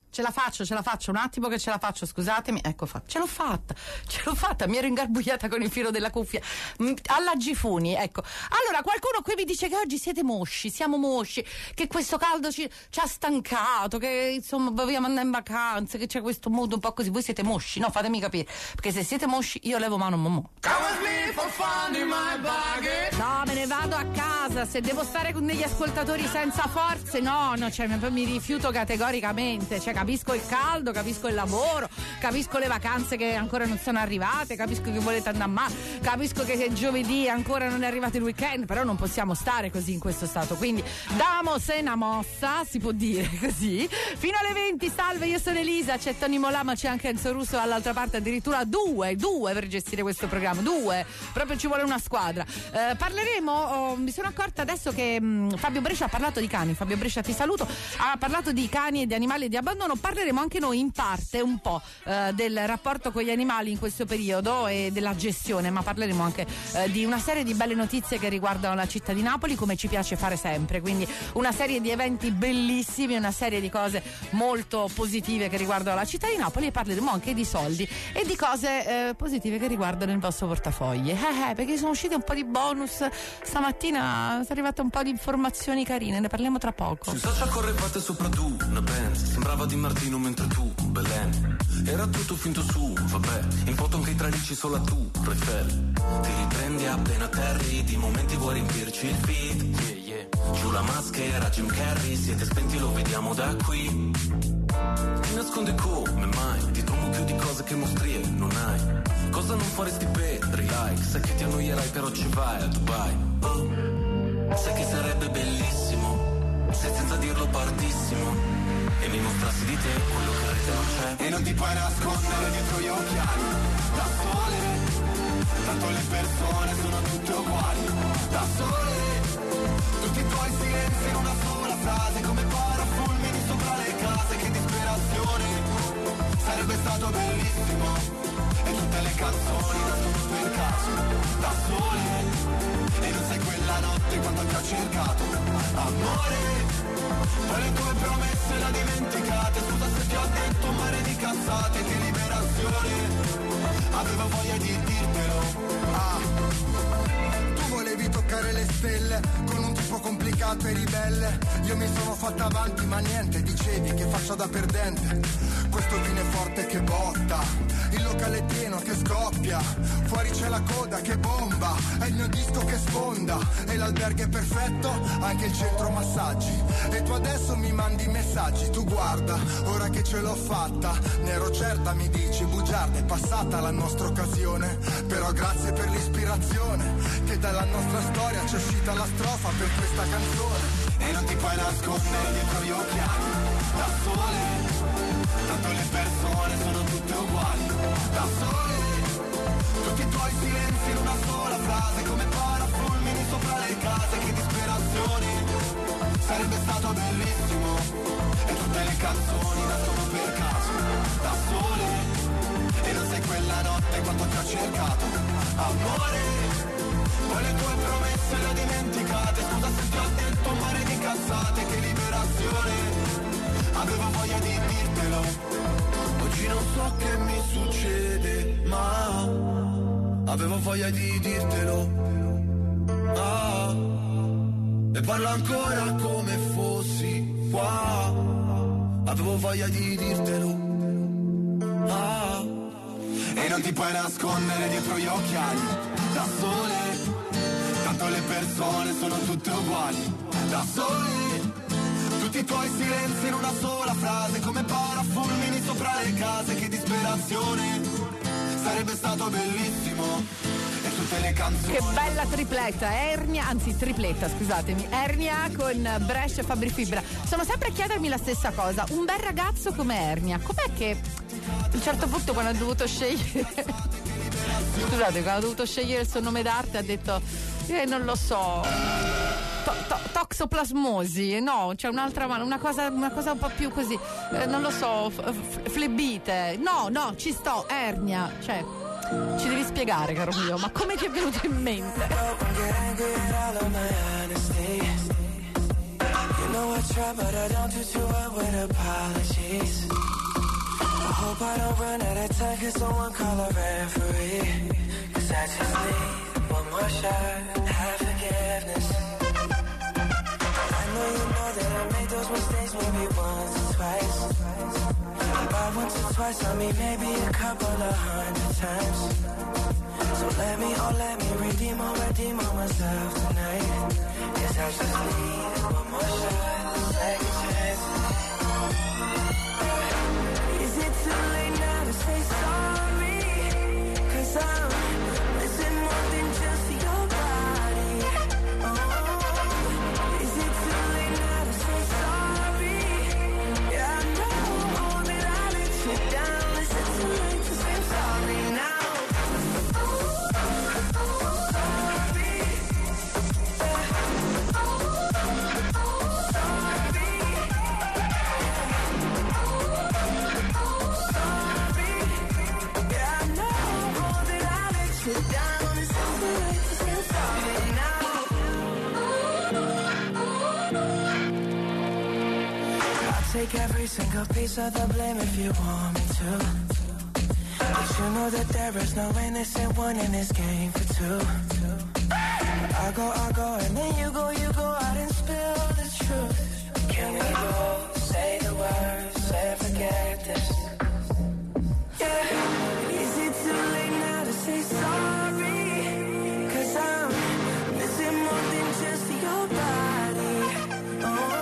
Ce la faccio, un attimo che ce la faccio, scusatemi, ecco ce l'ho fatta, mi ero ingarbugliata con il filo della cuffia, alla Gifuni, ecco. Allora, qualcuno qui mi dice che oggi siamo mosci, che questo caldo ci ha stancato, che insomma vogliamo andare in vacanze, che c'è questo mood un po' così. Voi siete mosci? No, fatemi capire, perché se siete mosci io levo mano momò. No, me ne vado a casa, se devo stare con degli ascoltatori senza forze, no, cioè mi rifiuto categoricamente, cioè capisco il caldo, capisco il lavoro, capisco le vacanze che ancora non sono arrivate, capisco che volete andare a mare, capisco che è giovedì ancora non è arrivato il weekend, però non possiamo stare così in questo stato, quindi damose una mossa, si può dire così. Fino alle 20, salve, io sono Elisa, c'è Tony Mola, ma c'è anche Enzo Russo all'altra parte, addirittura due per gestire questo programma, proprio ci vuole una squadra. Parleremo, mi sono accorta adesso che Fabio Brescia ha parlato di cani. Fabio Brescia, ti saluto, ha parlato di cani e di animali di abbandono. Parleremo anche noi in parte un po' del rapporto con gli animali in questo periodo e della gestione, ma parleremo anche di una serie di belle notizie che riguardano la città di Napoli, come ci piace fare sempre, quindi una serie di eventi bellissimi, una serie di cose molto positive che riguardano la città di Napoli, e parleremo anche di soldi e di cose positive che riguardano il vostro portafogli, perché sono uscite un po' di bonus stamattina, sono arrivate un po' di informazioni carine, ne parliamo tra poco. Sui social correvate sopra tu, una Benz, sembrava Di Martino mentre tu, Belen, era tutto finto su, vabbè, in foto anche i tralicci solo tu, Eiffel, ti riprendi appena terri, di momenti vuoi riempirci il feed, giù la maschera, Jim Carrey, siete spenti, lo vediamo da qui, ti nasconde come mai, ti trovo più di cose che mostrie, non hai, cosa non faresti per like, sai che ti annoierai però ci vai a Dubai, sai che sarebbe bellissimo, se senza dirlo partissimo, e mi mostrassi di te quello che rete non c'è. E non ti puoi nascondere dietro gli occhiali, da sole, tanto le persone sono tutte uguali, da sole, tutti i tuoi silenzi in una sola frase, come parafulmini sopra le case, che disperazione, sarebbe stato bellissimo, e tutte le canzoni nascono per caso, da sole, e non sai quella notte quando ti ho cercato, amore. Poi le tue promesse le dimenticate, scusa se ti ho detto un mare di cazzate, che liberazione, avevo voglia di dirtelo. Tu volevi toccare le stelle con un tipo complicato e ribelle, io mi sono fatta avanti ma niente, dicevi che faccio da perdente, questo vino è forte che botta, il locale è pieno che scoppia, fuori c'è la coda che bomba, è il mio disco che sfonda, e l'albergo è perfetto, anche il centro massaggi, e tu adesso mi mandi messaggi, tu guarda, ora che ce l'ho fatta, ne ero certa mi dici, bugiarda, è passata la nostra occasione, però grazie per l'ispirazione, che dalla nostra storia c'è uscita la strofa per questa canzone, e non ti puoi nascondere dietro gli occhiali, da sole, tanto le persone sono tutte uguali, da sole, tutti i tuoi silenzi in una sola frase, come parafulmini sopra le case, che disperazione, sarebbe stato bellissimo, e tutte le canzoni nascono per caso, da sole, e non sei quella notte quando ti ho cercato, amore. Poi le tue promesse le ho dimenticate, scusa se ti ho detto un mare di cazzate, che liberazione, avevo voglia di dirtelo, oggi non so che mi succede, ma avevo voglia di dirtelo, e parlo ancora come fossi qua, avevo voglia di dirtelo, e non ti puoi nascondere dietro gli occhiali, da sole, tanto le persone sono tutte uguali, da sole, tutti i tuoi silenzi in una sola frase, come parafulmini sopra le case, che disperazione, sarebbe stato bellissimo, e tutte le canzoni. Che bella tripletta, scusatemi, Ernia con Brescia e Fabri Fibra. Sono sempre a chiedermi la stessa cosa, un bel ragazzo come Ernia, com'è che a un certo punto quando ha dovuto scegliere scusate, quando ha dovuto scegliere il suo nome d'arte ha detto non lo so, toxoplasmosi, no, c'è un'altra mano, una cosa un po' più così, non lo so, flebite, no, ci sto, Ernia, cioè ci devi spiegare, caro mio, ma come ti è venuto in mente? I try, but I don't do too well with apologies. I hope I don't run out of time, cause someone call a referee. Cause I just need one more shot, have forgiveness. I know you know that I made those mistakes maybe once or twice. By once or twice, I mean maybe a couple of 100 times. So let me redeem on myself tonight. Cause I just need one more shot, second chance. Is it too late now to say sorry? Cause I'm missing more than just your body. Oh, is it too late now to say sorry? Yeah, I know that I let you down. Is it too late to say sorry now? Take every single piece of the blame if you want me to. But you know that there is no innocent one in this game for two. I go, and then you go out and spill the truth. Can we both say the words and forget this? Yeah, is it too late now to say sorry? Cause I'm missing more than just your body. Oh,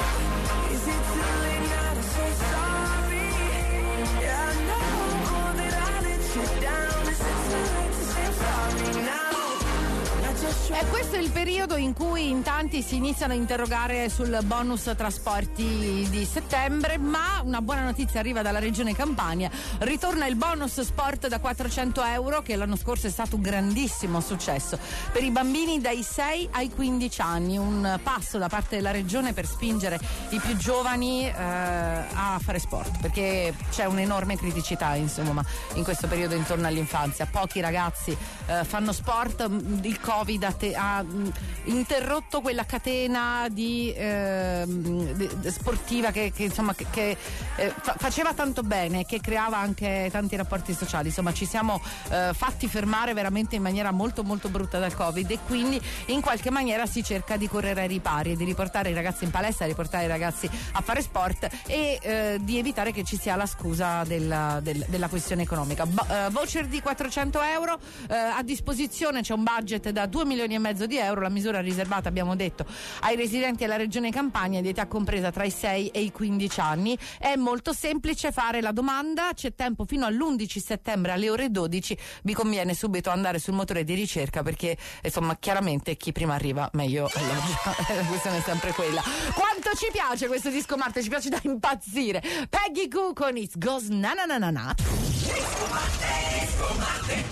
E questo è il periodo in cui in tanti si iniziano a interrogare sul bonus trasporti di settembre, ma una buona notizia arriva dalla regione Campania. Ritorna il bonus sport da 400 euro, che l'anno scorso è stato un grandissimo successo per i bambini dai 6 ai 15 anni, un passo da parte della regione per spingere i più giovani a fare sport, perché c'è un'enorme criticità insomma in questo periodo intorno all'infanzia. Pochi ragazzi fanno sport, il Covid ha interrotto quella catena di sportiva che faceva tanto bene, che creava anche tanti rapporti sociali. Insomma, ci siamo fatti fermare veramente in maniera molto molto brutta dal Covid, e quindi in qualche maniera si cerca di correre ai ripari e di riportare i ragazzi in palestra, di riportare i ragazzi a fare sport e di evitare che ci sia la scusa della questione economica. Voucher di 400 euro, a disposizione c'è un budget da 2,5 milioni di euro. La misura riservata, abbiamo detto, ai residenti della regione Campania di età compresa tra i 6 e i 15 anni. È molto semplice fare la domanda, c'è tempo fino all'11 settembre alle ore 12. Vi conviene subito andare sul motore di ricerca, perché insomma chiaramente chi prima arriva meglio alloggia. La questione è sempre quella. Quanto ci piace questo disco, Marte, ci piace da impazzire. Peggy Goo con It Goes Na Na Na Na Na. Disco Marte.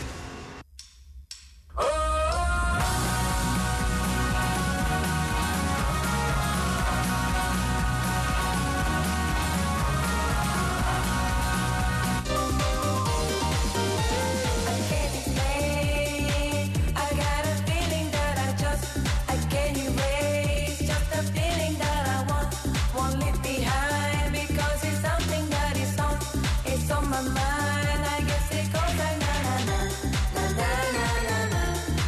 Oh! On my mind, I guess it goes like na na na na na na na.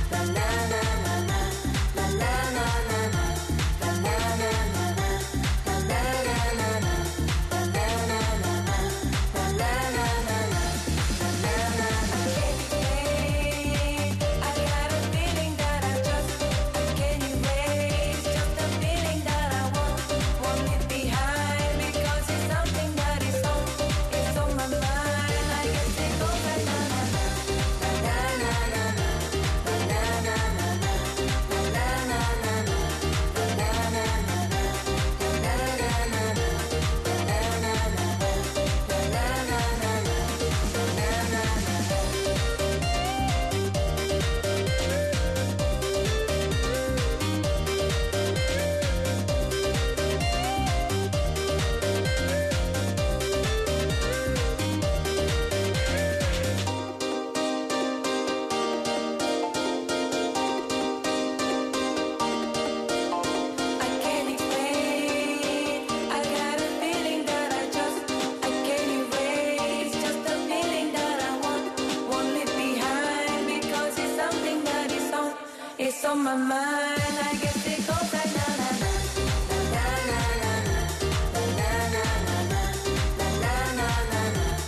my mind. I guess it goes like na na na na na na na na na na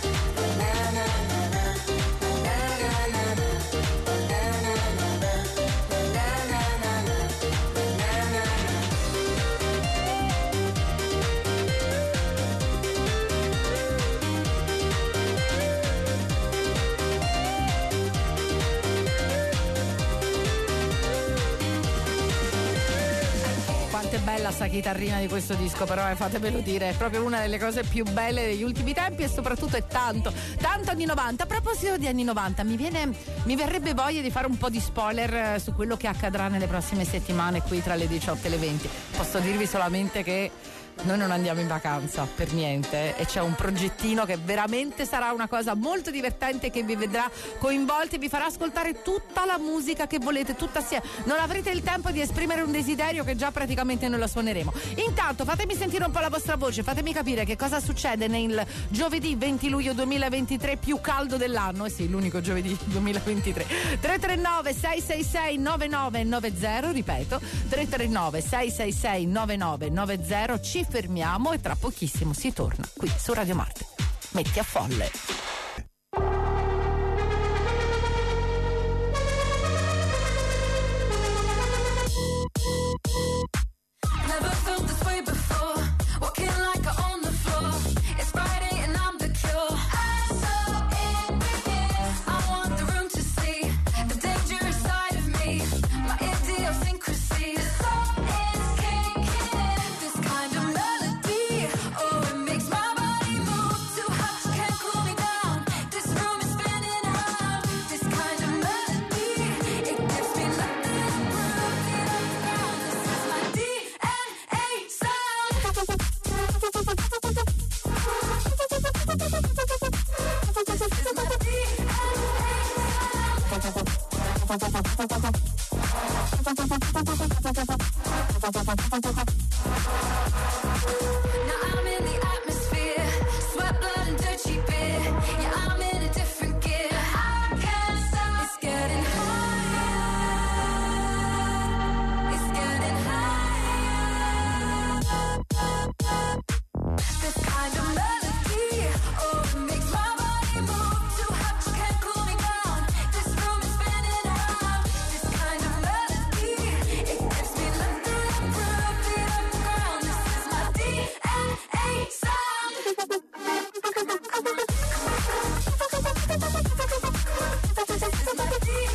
Quanto è bella sta chitarrina di questo disco, però fatemelo dire, è proprio una delle cose più belle degli ultimi tempi e soprattutto è tanto anni 90. A proposito di anni 90, mi verrebbe voglia di fare un po' di spoiler su quello che accadrà nelle prossime settimane qui tra le 18 e le 20. Posso dirvi solamente che noi non andiamo in vacanza per niente e c'è un progettino che veramente sarà una cosa molto divertente, che vi vedrà coinvolti e vi farà ascoltare tutta la musica che volete, tutta assieme. Non avrete il tempo di esprimere un desiderio che già praticamente noi la suoneremo. Intanto fatemi sentire un po' la vostra voce, fatemi capire che cosa succede nel giovedì 20 luglio 2023 più caldo dell'anno. Sì, l'unico giovedì 2023. 339 666 9990, ripeto 339 666 9990. Ci fermiamo e tra pochissimo si torna qui su Radio Marte. Metti a folle. Never felt this way before. Walking like I own the floor. It's Friday and I'm the cure. I'm so in it. I want the room to see the dangerous side of me. My idiosyncrasy. The soul is kicking in. This kind of melody. Oh, it makes my body move. Too hot, you can't cool me down. This room is spinning around. This kind of melody. It gives me nothing to prove. Get underground. This is my DNA sound. This is my Now I'm in the atmosphere, sweat, blood, and dirty beer. Yeah, I'm in a different gear. I can't stop. It's getting higher. It's getting higher. This kind of melody, oh, it makes my body move. Too hot, you can't cool me down. This room is spinning around. This kind of melody, it gives me nothing to prove. Feet on the ground, this is my DNA sound. This is my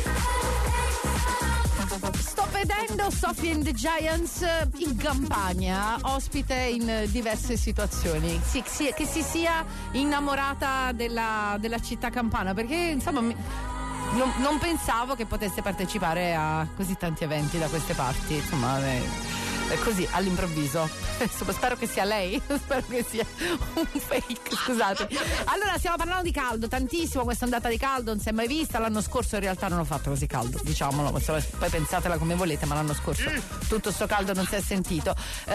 DNA sound. Sto vedendo Sophie and the Giants in campagna, ospite in diverse situazioni. Sì, che si sia innamorata della città campana, perché insomma non pensavo che potesse partecipare a così tanti eventi da queste parti. Insomma, è così all'improvviso. Spero che sia lei, spero che sia un fake, scusate. Allora, stiamo parlando di caldo tantissimo, questa ondata di caldo non si è mai vista. L'anno scorso in realtà non ho fatto così caldo, diciamolo, poi pensatela come volete, ma l'anno scorso tutto sto caldo non si è sentito.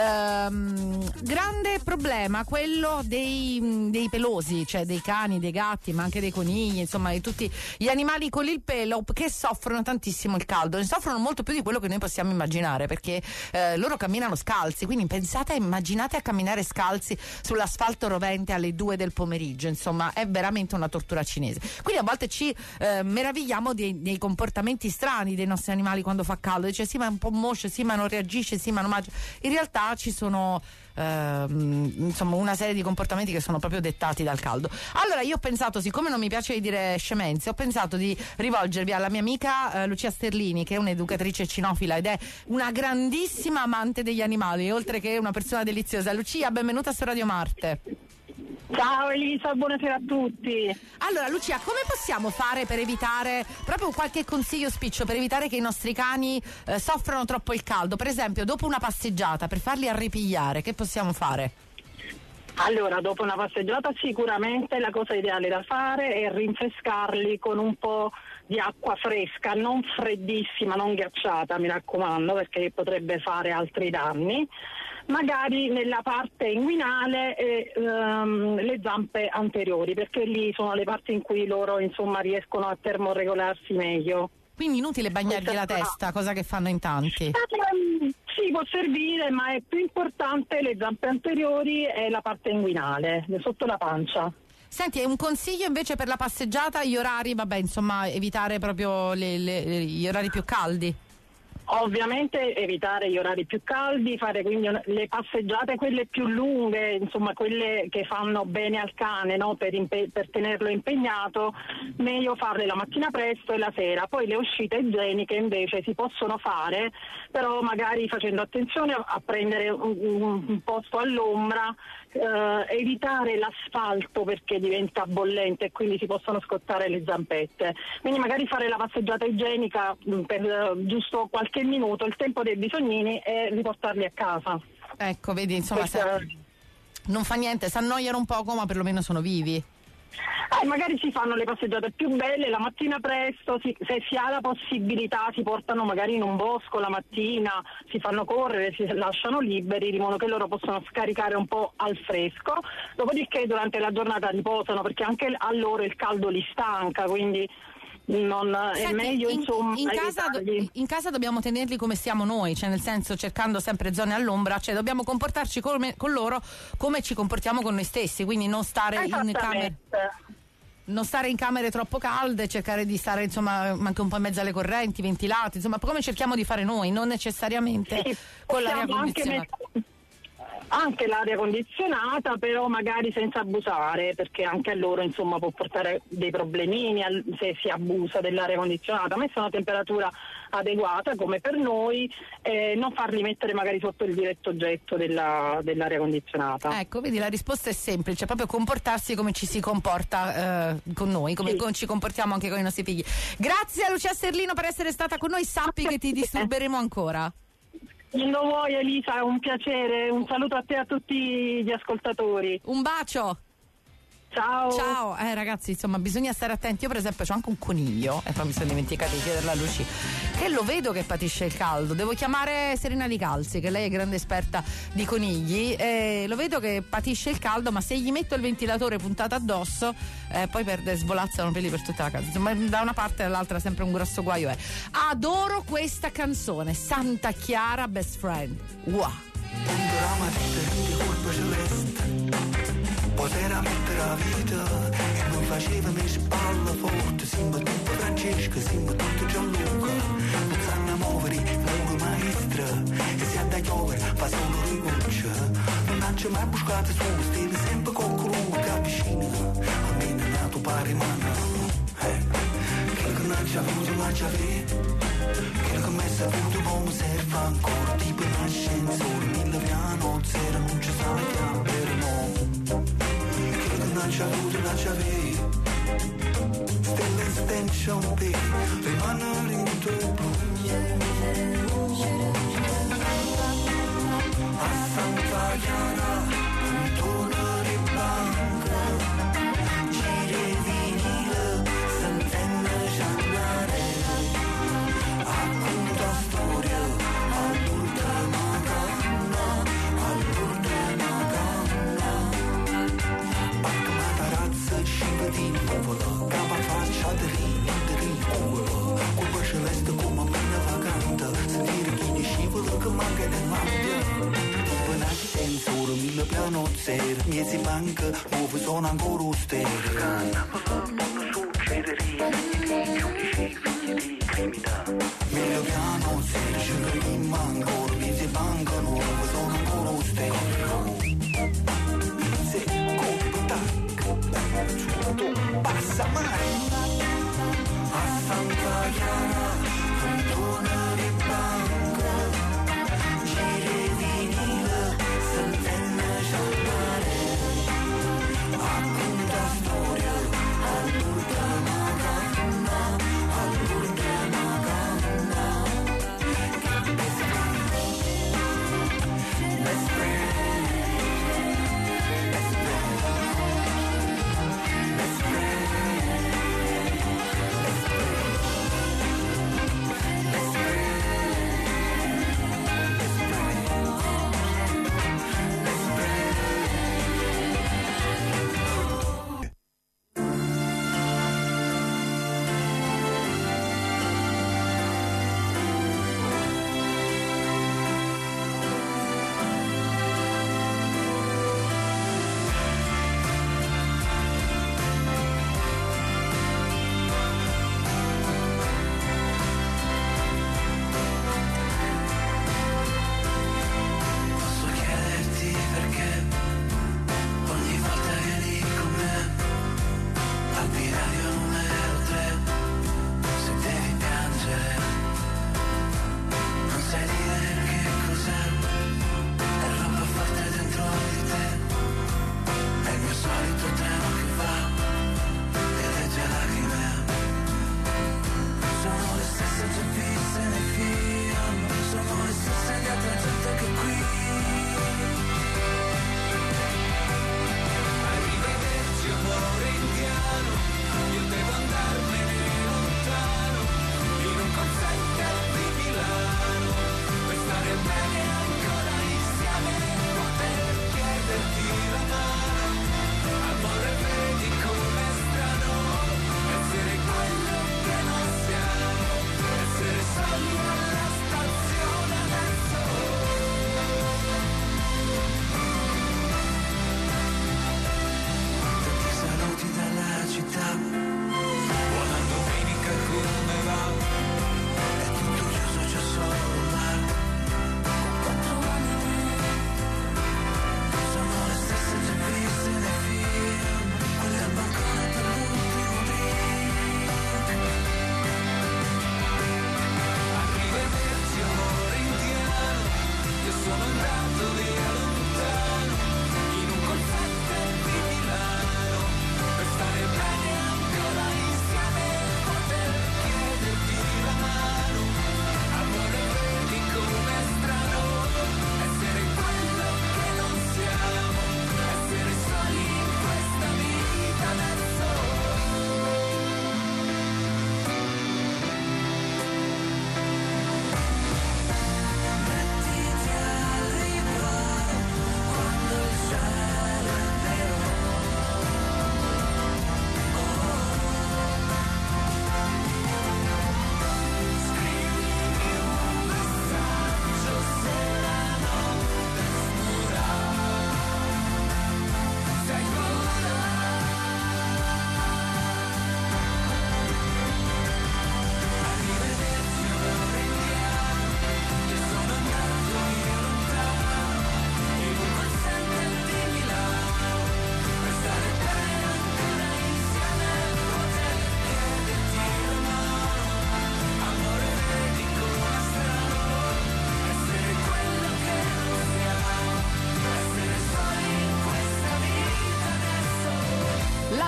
Grande problema quello dei pelosi, cioè dei cani, dei gatti, ma anche dei conigli, insomma di tutti gli animali con il pelo, che soffrono tantissimo il caldo. Ne soffrono molto più di quello che noi possiamo immaginare, perché loro camminano scalzi, quindi immaginate a camminare scalzi sull'asfalto rovente alle 2 del pomeriggio, insomma è veramente una tortura cinese. Quindi a volte ci meravigliamo dei comportamenti strani dei nostri animali quando fa caldo. Dice sì, ma è un po' moscio, sì, ma non reagisce, sì, ma non mangia. In realtà ci sono insomma una serie di comportamenti che sono proprio dettati dal caldo. Allora io ho pensato, siccome non mi piace dire scemenze, ho pensato di rivolgervi alla mia amica Lucia Sterlini, che è un'educatrice cinofila ed è una grandissima amante degli animali, oltre che una persona deliziosa. Lucia, benvenuta su Radio Marte. Ciao Elisa, buonasera a tutti. Allora Lucia, come possiamo fare per evitare, proprio qualche consiglio spiccio per evitare che i nostri cani soffrano troppo il caldo? Per esempio dopo una passeggiata, per farli arripigliare, che possiamo fare? Allora, dopo una passeggiata sicuramente la cosa ideale da fare è rinfrescarli con un po' di acqua fresca, non freddissima, non ghiacciata, mi raccomando, perché potrebbe fare altri danni. Magari nella parte inguinale e le zampe anteriori, perché lì sono le parti in cui loro insomma riescono a termoregolarsi meglio. Quindi inutile bagnargli la testa, cosa che fanno in tanti. Sì, può servire, ma è più importante le zampe anteriori e la parte inguinale, sotto la pancia. Senti, è un consiglio invece per la passeggiata, gli orari, vabbè, insomma, evitare proprio gli orari più caldi? Ovviamente evitare gli orari più caldi, fare quindi le passeggiate quelle più lunghe, insomma quelle che fanno bene al cane, no? per tenerlo impegnato, meglio farle la mattina presto e la sera. Poi le uscite igieniche invece si possono fare, però magari facendo attenzione a prendere un posto all'ombra, evitare l'asfalto perché diventa bollente e quindi si possono scottare le zampette. Quindi magari fare la passeggiata igienica per giusto qualche minuto, il tempo dei bisognini, e riportarli a casa. Ecco, vedi, insomma, non fa niente, si annoiano un poco, ma perlomeno sono vivi. Magari si fanno le passeggiate più belle la mattina presto, se si ha la possibilità si portano magari in un bosco la mattina, si fanno correre, si lasciano liberi di modo che loro possono scaricare un po' al fresco, dopodiché durante la giornata riposano perché anche a loro il caldo li stanca, quindi Senti, è meglio insomma in casa dobbiamo tenerli come stiamo noi, cioè nel senso cercando sempre zone all'ombra, cioè dobbiamo comportarci con loro come ci comportiamo con noi stessi, quindi non stare in camere troppo calde, cercare di stare insomma anche un po' in mezzo alle correnti, ventilati, insomma come cerchiamo di fare noi, non necessariamente con l'aria condizionata. Anche l'aria condizionata, però magari senza abusare, perché anche a loro insomma può portare dei problemini se si abusa dell'aria condizionata. Messa una temperatura adeguata come per noi, non farli mettere magari sotto il diretto getto dell'aria condizionata. Ecco, vedi, la risposta è semplice, proprio comportarsi come ci si comporta con noi, come ci comportiamo anche con i nostri figli. Grazie a Lucia Sterlino per essere stata con noi, sappi che ti disturberemo ancora. Quando vuoi Elisa, è un piacere, un saluto a te e a tutti gli ascoltatori. Un bacio. Ciao. Ragazzi, insomma, bisogna stare attenti. Io per esempio ho anche un coniglio, e poi mi sono dimenticata di chiederla a Luci, che lo vedo che patisce il caldo. Devo chiamare Serena Licalzi, che lei è grande esperta di conigli, lo vedo che patisce il caldo, ma se gli metto il ventilatore puntato addosso poi svolazzano peli per tutta la casa. Insomma, da una parte e dall'altra sempre un grosso guaio è. Adoro questa canzone, Santa Chiara Best Friend. Wow. Poteva mettere la vita e non faceva me spalla forte, siamo tutti Francesca, siamo tutti Gianluca, non sanno muovere la maestra e si andà a piovere fa solo riguccia, non c'è mai buscato su stile sempre con colui che avvicina, almeno nato pari mano, quello che non c'è avuto non c'è avuto, quello che mi è saputo come serve ancora, tipo un ascensore, 1000 piano, zero non ci sa la per no. Non c'è avuto, non c'è avuto, stelle stension qui, rimanere in tuo a Santa Chiara, un tornare in banca, giri vinile, sentenne giannare, racconta storia, all'ultima canna, sciva di nuvola, capa faccia di rincula, colpa celeste come mena vagante, sentire chi di scivola che manca nel mabbia. Tipo un ascensore, 1000 piano zero, miezi manca, nuovi sono ancora austere. Canna, non succederia, giudici, figli di criminalità. 1000 piano zero, ci rima ancora, miezi manca, nuovi sono ancora austere. Passa mai a Santa Chiara, un tornare in banca, giri vinile, sentenne giallare, racconta storia, all'ultima canna, all'ultima canna, best friend.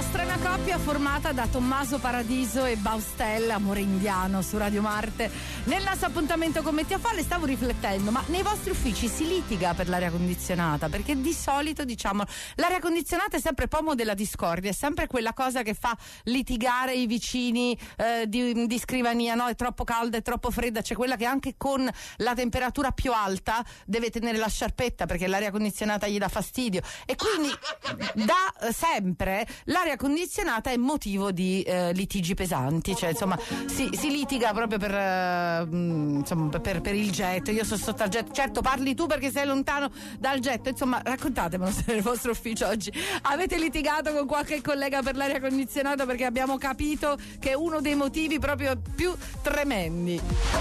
nostra è una coppia formata da Tommaso Paradiso e Baustelle, Amore Indiano su Radio Marte. Nel nostro appuntamento con Metti a Falle stavo riflettendo, ma nei vostri uffici si litiga per l'aria condizionata? Perché di solito, diciamo, l'aria condizionata è sempre pomo della discordia, è sempre quella cosa che fa litigare i vicini di scrivania, no? È troppo calda, è troppo fredda, c'è quella che anche con la temperatura più alta deve tenere la sciarpetta perché l'aria condizionata gli dà fastidio, e quindi da sempre l'aria condizionata è motivo di litigi pesanti, cioè insomma si litiga proprio per il getto. Io sono sotto al getto, certo parli tu perché sei lontano dal getto, insomma raccontatemelo se nel vostro ufficio oggi avete litigato con qualche collega per l'aria condizionata, perché abbiamo capito che è uno dei motivi proprio più tremendi.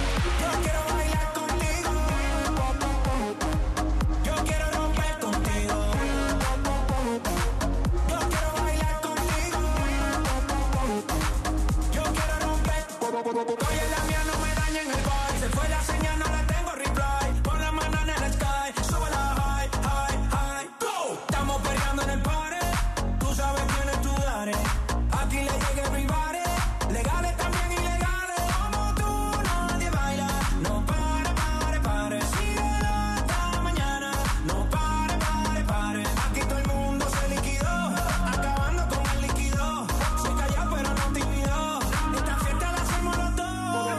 Oye, la mía no me daña en el boy. Se fue la señal, no la tengo reply. Pon la mano en el sky, sube la high, high, high. Go. Estamos peleando en el party. Tú sabes quién es tu dare. Aquí le llega everybody. Legales también ilegales. Como tú nadie baila. No pare, pare, pare. Síguelo hasta mañana. No pare, pare, pare. Aquí todo el mundo se liquidó. Acabando con el líquido. Soy callado pero no tímido. Esta fiesta la hacemos los dos.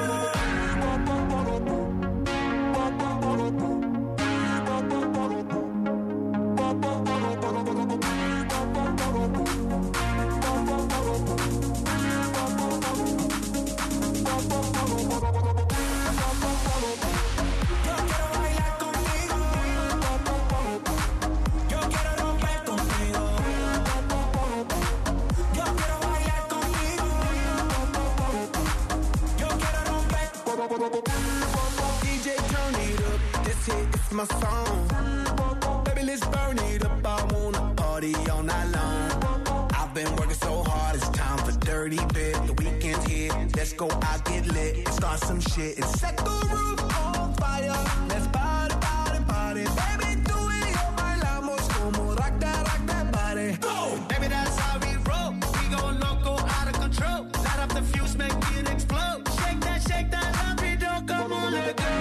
Yo quiero bailar contigo. Yo quiero romper contigo. Yo quiero bailar contigo. Yo quiero romper. DJ, turn it up. This hit is my song. Baby, let's burn it up. I wanna party all night long. I've been working so hard, it's time for dirty bit. The weekend here, let's go out, get lit, start some shit and set the roof on fire. Let's party, party, party. Baby, do it, bailamos como rock that body. Go! Baby, that's how we roll. We gon' loco, out of control. Light up the fuse, make it explode. Shake that rapido, come on, let go.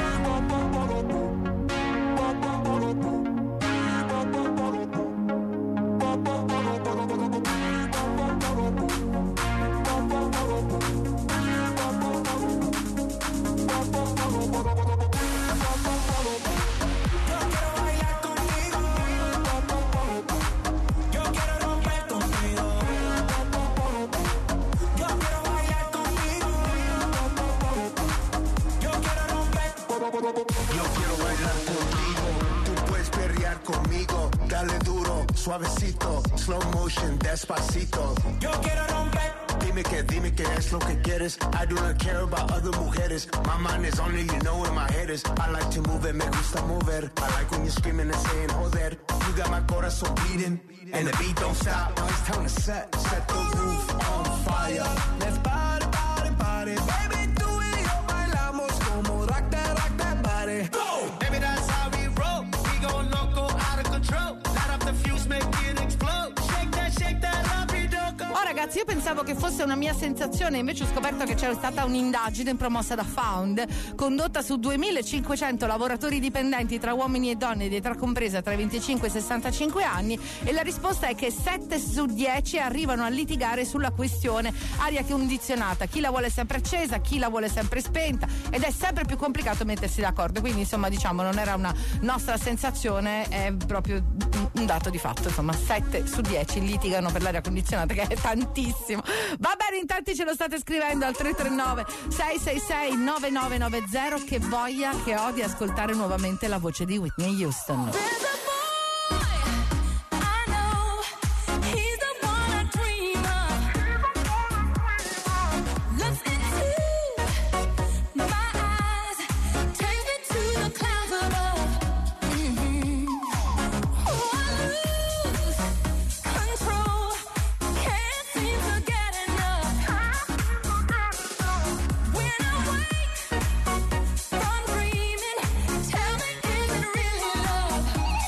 Yo quiero bailar contigo. Yo quiero romper contigo. Yo quiero bailar contigo. Yo quiero romper. Yo quiero bailar contigo, tú puedes perrear conmigo. Dale duro, suavecito, slow motion, despacito. Yo quiero romper. Dime que es lo que quieres. I do not care about other mujeres. My mind is on it, you know where my head is. I like to move it, me gusta mover. I like when you're screaming and saying joder. You got my corazón beating, and the beat don't stop. Now it's time to set the roof on fire. Let's party, party, party. Baby, do it, yo, bailamos como rock that body. Go! Baby, that's how we roll. We gon' loco, out of control. Light up the fuse, make it explode. Shake that rapido. Oh ragazzi, io pensavo che fosse una mia sensazione, invece ho scoperto che c'era stata un'indagine promossa da Found, condotta su 2500 lavoratori dipendenti tra uomini e donne di età compresa tra i 25 e i 65 anni, e la risposta è che 7 su 10 arrivano a litigare sulla questione aria condizionata. Chi la vuole sempre accesa, chi la vuole sempre spenta, ed è sempre più complicato mettersi d'accordo. Quindi insomma, diciamo, non era una nostra sensazione, è proprio un dato di fatto. Insomma, 7 su 10 litigano per l'aria condizionata, che è tantissimo. Va bene, in tanti ce lo state scrivendo al 339 666 9990. Che voglia che ho di ascoltare nuovamente la voce di Whitney Houston. Dreaming, tell me, is it really love?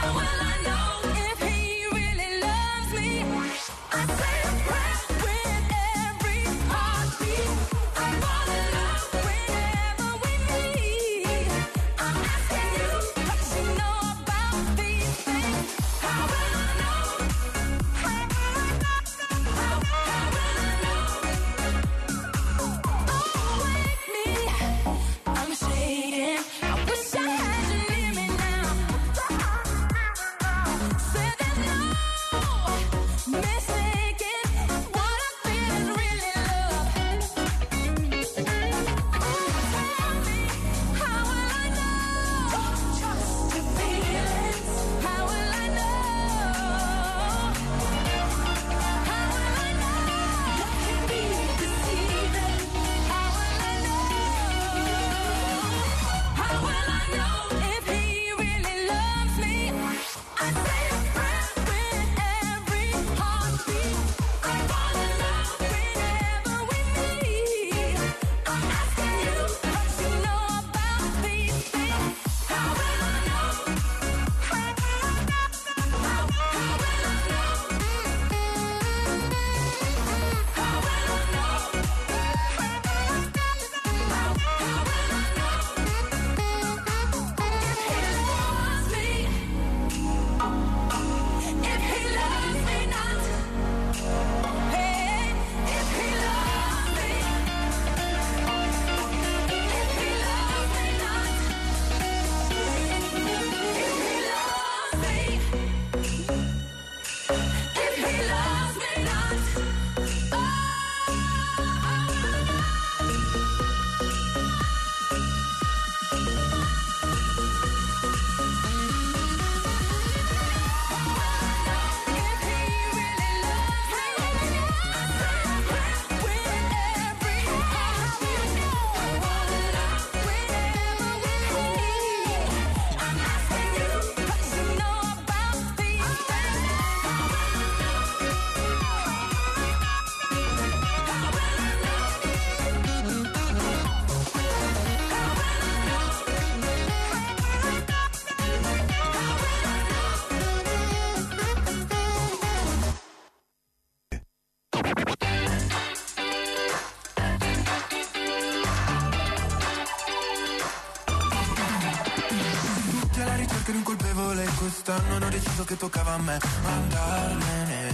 Quest'anno hanno deciso che toccava a me andarmene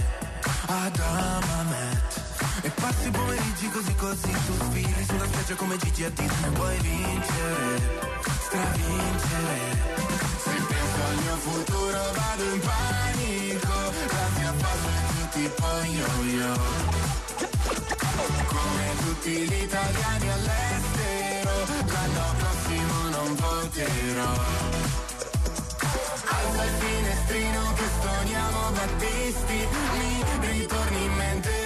ad Amamet. E passi i pomeriggi così così, tu sfili sulla spiaggia come Gigi a Disney. Vuoi vincere, stravincere. Se penso al mio futuro vado in panico. La mia fase è più tipo yo-yo. Come tutti gli italiani all'estero, l'anno prossimo non voterò. Alza il finestrino che stoniamo Battisti, mi ritorni in mente.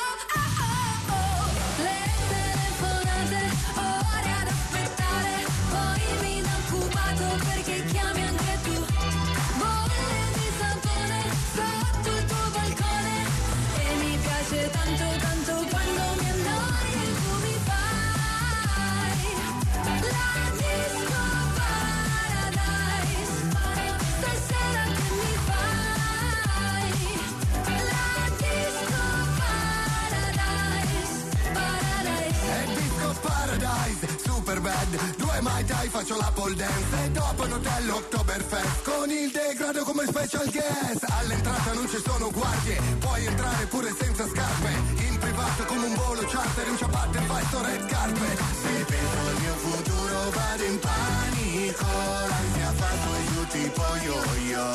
Le telefonate, ore ad aspettare, poi mi dà occupato perché chiami anche tu. Bolle di sapone sotto il tuo balcone, e mi piace tanto tanto quando mi annoi e tu mi fai la disco paradise. Stasera che mi fai la disco paradise, paradise. È disco paradise, super bad. Due mai dai, faccio la pole dance. E dopo un hotel Oktoberfest con il degrado come special guest. All'entrata non ci sono guardie, puoi entrare pure senza scarpe. In privato come un volo charter, in ciabatte fai sto red carpet. Se penso al mio futuro vado in panico. L'ansia fa su e giù tipo yo-yo.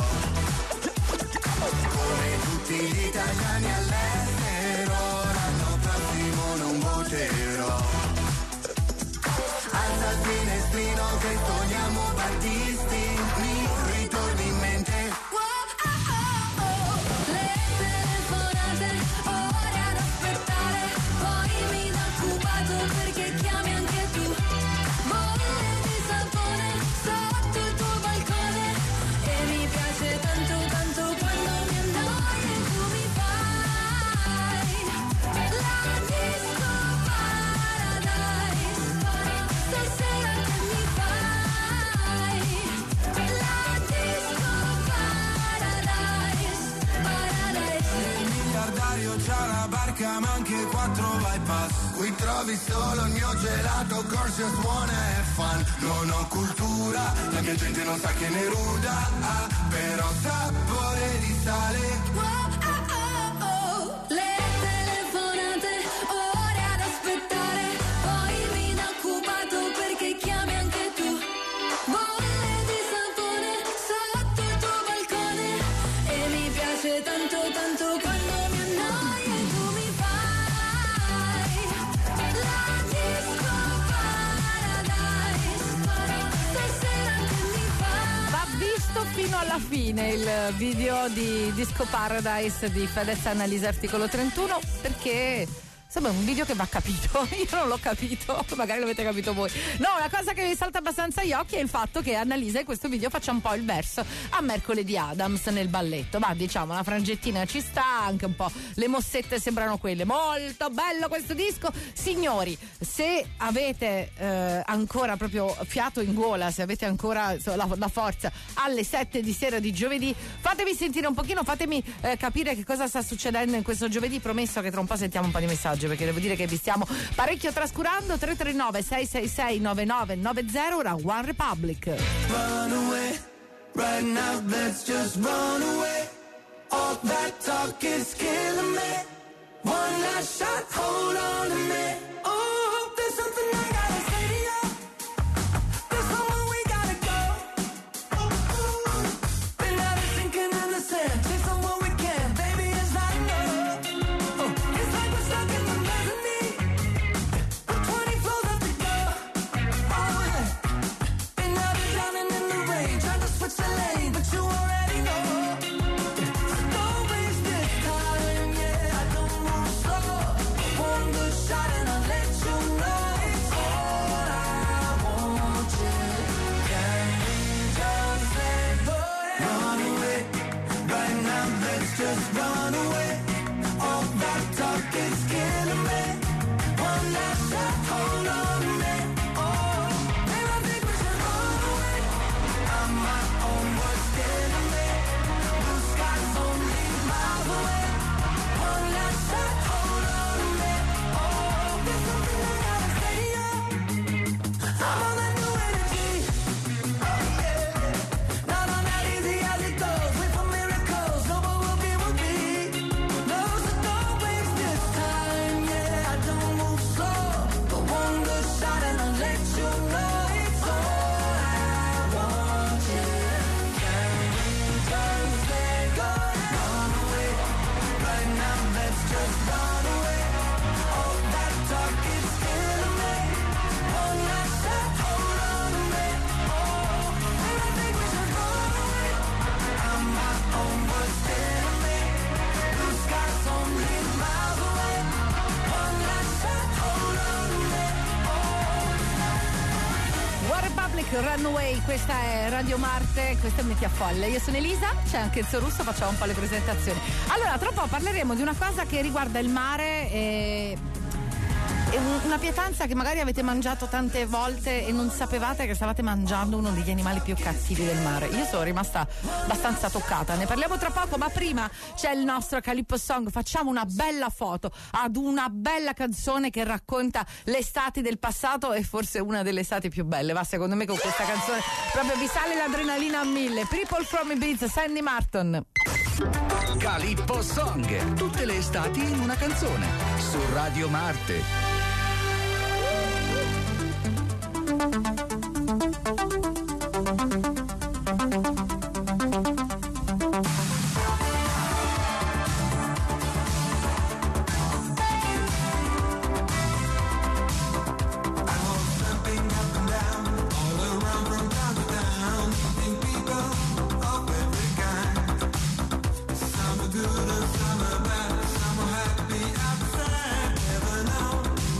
Come tutti gli italiani all'estero, l'anno prossimo non voterò. Alza il finestrino che sogniamo Battisti, mi ritorni in mente. Le telefonate, ore ad aspettare, poi mi dà occupato perché chiami anche tu. Bolle di sapone sotto il tuo balcone, e mi piace tanto tanto quando mi annoi e tu mi fai una barca ma anche 4 bypass. Qui trovi solo il mio gelato, corso suona e fan. Non ho cultura, la mia gente non sa che ne ruda, però sapore di sale. Le telefonate, ore ad aspettare, poi mi dà occupato perché chiami anche tu. Bolle di sapone sotto il tuo balcone e mi piace tanto tanto quando mi annoia e tu mi fai la disco paradise. Stasera che mi fai? Va visto fino alla fine il video di Disco Paradise di Fedez Annalisa Articolo 31, perché insomma è un video che va capito. Io non l'ho capito, magari l'avete capito voi. No, una cosa che mi salta abbastanza agli occhi è il fatto che Annalisa in questo video faccia un po' il verso a Mercoledì Adams nel balletto. Ma diciamo, una frangettina ci sta, anche un po' le mossette sembrano quelle. Molto bello questo disco. Signori, se avete ancora proprio fiato in gola, se avete ancora la forza alle 7 di sera di giovedì, fatemi sentire un pochino, fatemi capire che cosa sta succedendo in questo giovedì. Promesso che tra un po' sentiamo un po' di messaggi, perché devo dire che vi stiamo parecchio trascurando. 339 666 9990 da One Republic. Run away, right now let's just run away. All that talk is killing me. One last shot, hold on to me. Oh, there's something I gotta say to you. There's somewhere we gotta go. Been out of sinking in the sand, take somewhere we can. Baby, it's not enough. Oh, it's like we're stuck in the mezzanine. With 20 floors up to go. Oh, yeah. Been out and drowning in the rain, trying to switch the lane, but you already know. So don't waste this time, yeah. I don't move slow. One good shot and I'll let you know it's all I want you. Can we just let go? Run away, right now let's just run away. All that talk is killing me. One last shot, hold on to me. Oh, babe, I think we should run away. I'm my own worst enemy. Blue skies only miles away. One last shot, hold on to me. Oh, there's something I gotta say to you. I'm on that new energy. Oh yeah, not on that easy as it goes. Wait for miracles, know what will be will be. No, so don't waste this time. Yeah, I don't move slow, but one good shot and I'll let you know it's all I want you. Can we just let go? Run away, right now let's just run away. All that talk is killing me. One last shot, hold on to me. Oh, babe, I think we should run away. I'm my own worst enemy. Blue skies only miles away. One last shot, hold on to me. One Republic, Runaway, questa è Radio Marte, questa è Metti a Folle. Io sono Elisa, c'è anche il Russo, facciamo un po' le presentazioni. Allora, tra un po' parleremo di una cosa che riguarda il mare e una pietanza che magari avete mangiato tante volte e non sapevate che stavate mangiando uno degli animali più cattivi del mare. Io sono rimasta abbastanza toccata, ne parliamo tra poco, ma prima c'è il nostro Calippo Song. Facciamo una bella foto ad una bella canzone che racconta le estati del passato e forse una delle estati più belle. Va, secondo me con questa canzone proprio vi sale l'adrenalina a 1000. People from Ibiza, Sandy Martin. Calippo Song, tutte le estati in una canzone su Radio Marte. Good or some are bad, some are happy outside, never know.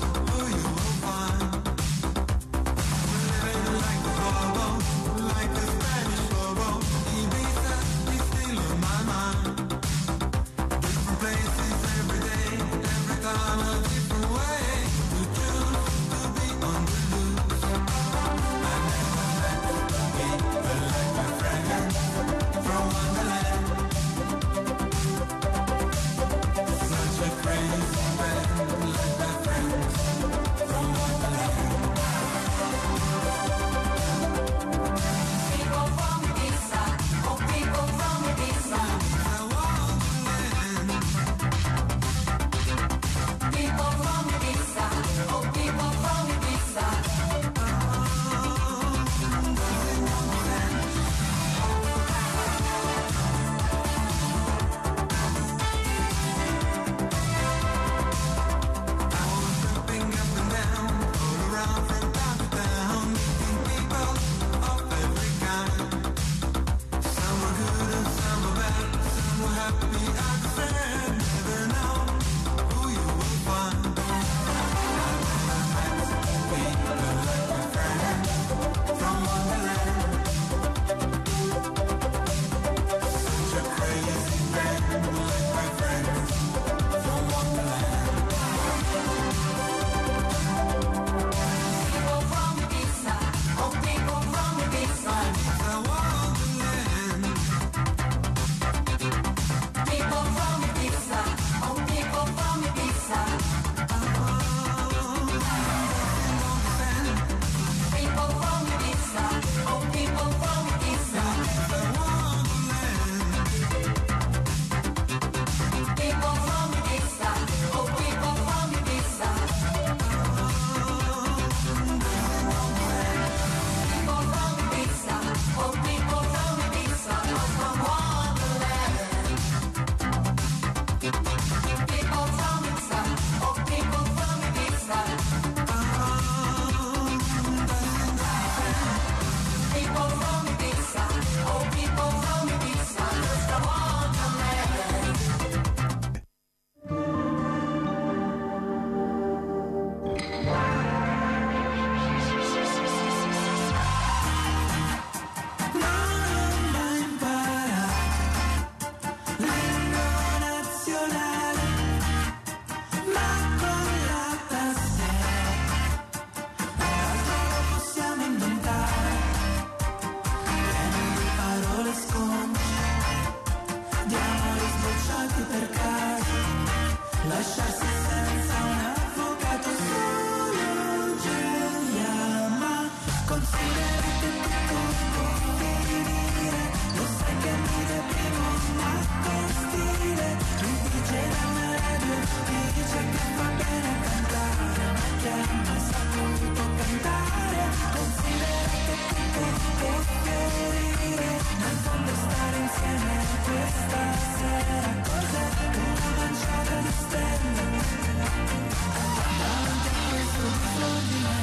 questa sera cos'è? Una manciata di stelle davanti a questo disordine.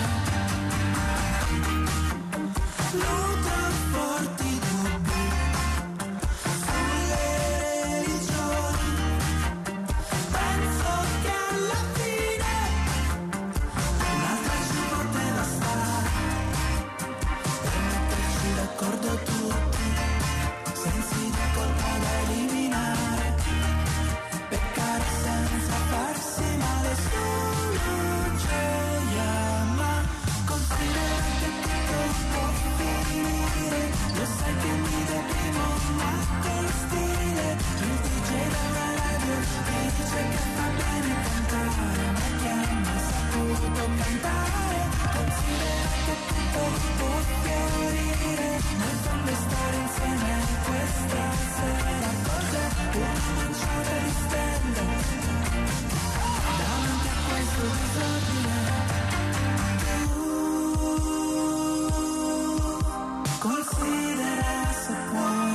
Nutre forti dubbi sulle religioni. Penso che alla fine un'altra ci poteva stare per metterci d'accordo tutti, sensi di colpa da eliminare, peccare senza farsi male, solo gioia, ma considera che tutto può finire, lo sai che mi deprimo ma con stile, il DJ della radio mi dice che fa bene cantare, ma che ha mai saputo cantare, considera che tutto può fiorire, nel fondo stare insieme questa sera cos'è? Una manciata di stelle davanti a questo disordine. Considera se puoi.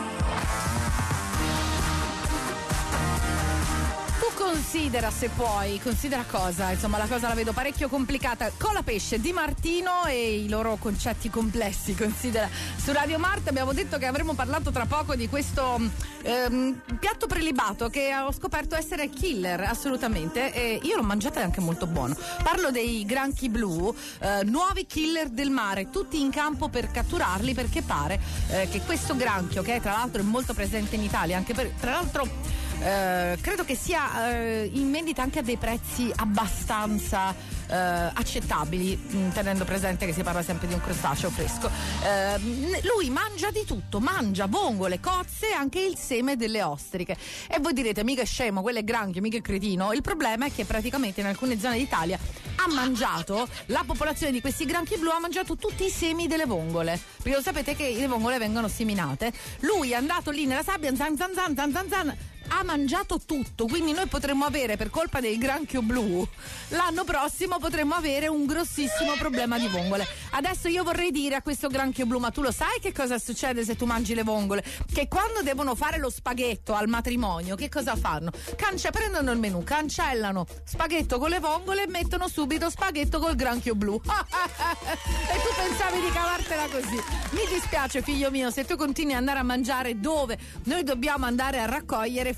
Tu considera se puoi, considera cosa? Insomma, la cosa la vedo parecchio complicata. Colapesce, Di Martino e i loro concetti complessi. Considera su Radio Marte. Abbiamo detto che avremmo parlato tra poco di questo piatto prelibato che ho scoperto essere killer, assolutamente. E io l'ho mangiato, è anche molto buono. Parlo dei granchi blu, nuovi killer del mare, tutti in campo per catturarli, perché pare che questo granchio, che tra l'altro è molto presente in Italia, anche per, tra l'altro credo che sia in vendita anche a dei prezzi abbastanza accettabili, tenendo presente che si parla sempre di un crostaceo fresco. Lui mangia di tutto, mangia vongole, cozze e anche il seme delle ostriche. E voi direte, mica è scemo, quello è granchio, mica è cretino. Il problema è che praticamente in alcune zone d'Italia ha mangiato, la popolazione di questi granchi blu ha mangiato tutti i semi delle vongole, perché lo sapete che le vongole vengono seminate. Lui è andato lì nella sabbia, zan, ha mangiato tutto, quindi noi potremmo avere, per colpa del granchio blu, l'anno prossimo potremmo avere un grossissimo problema di vongole. Adesso io vorrei dire a questo granchio blu, ma tu lo sai che cosa succede se tu mangi le vongole? Che quando devono fare lo spaghetto al matrimonio, che cosa fanno? Prendono il menù, cancellano spaghetto con le vongole e mettono subito spaghetto col granchio blu. E tu pensavi di cavartela così. Mi dispiace, figlio mio, se tu continui ad andare a mangiare dove noi dobbiamo andare a raccogliere,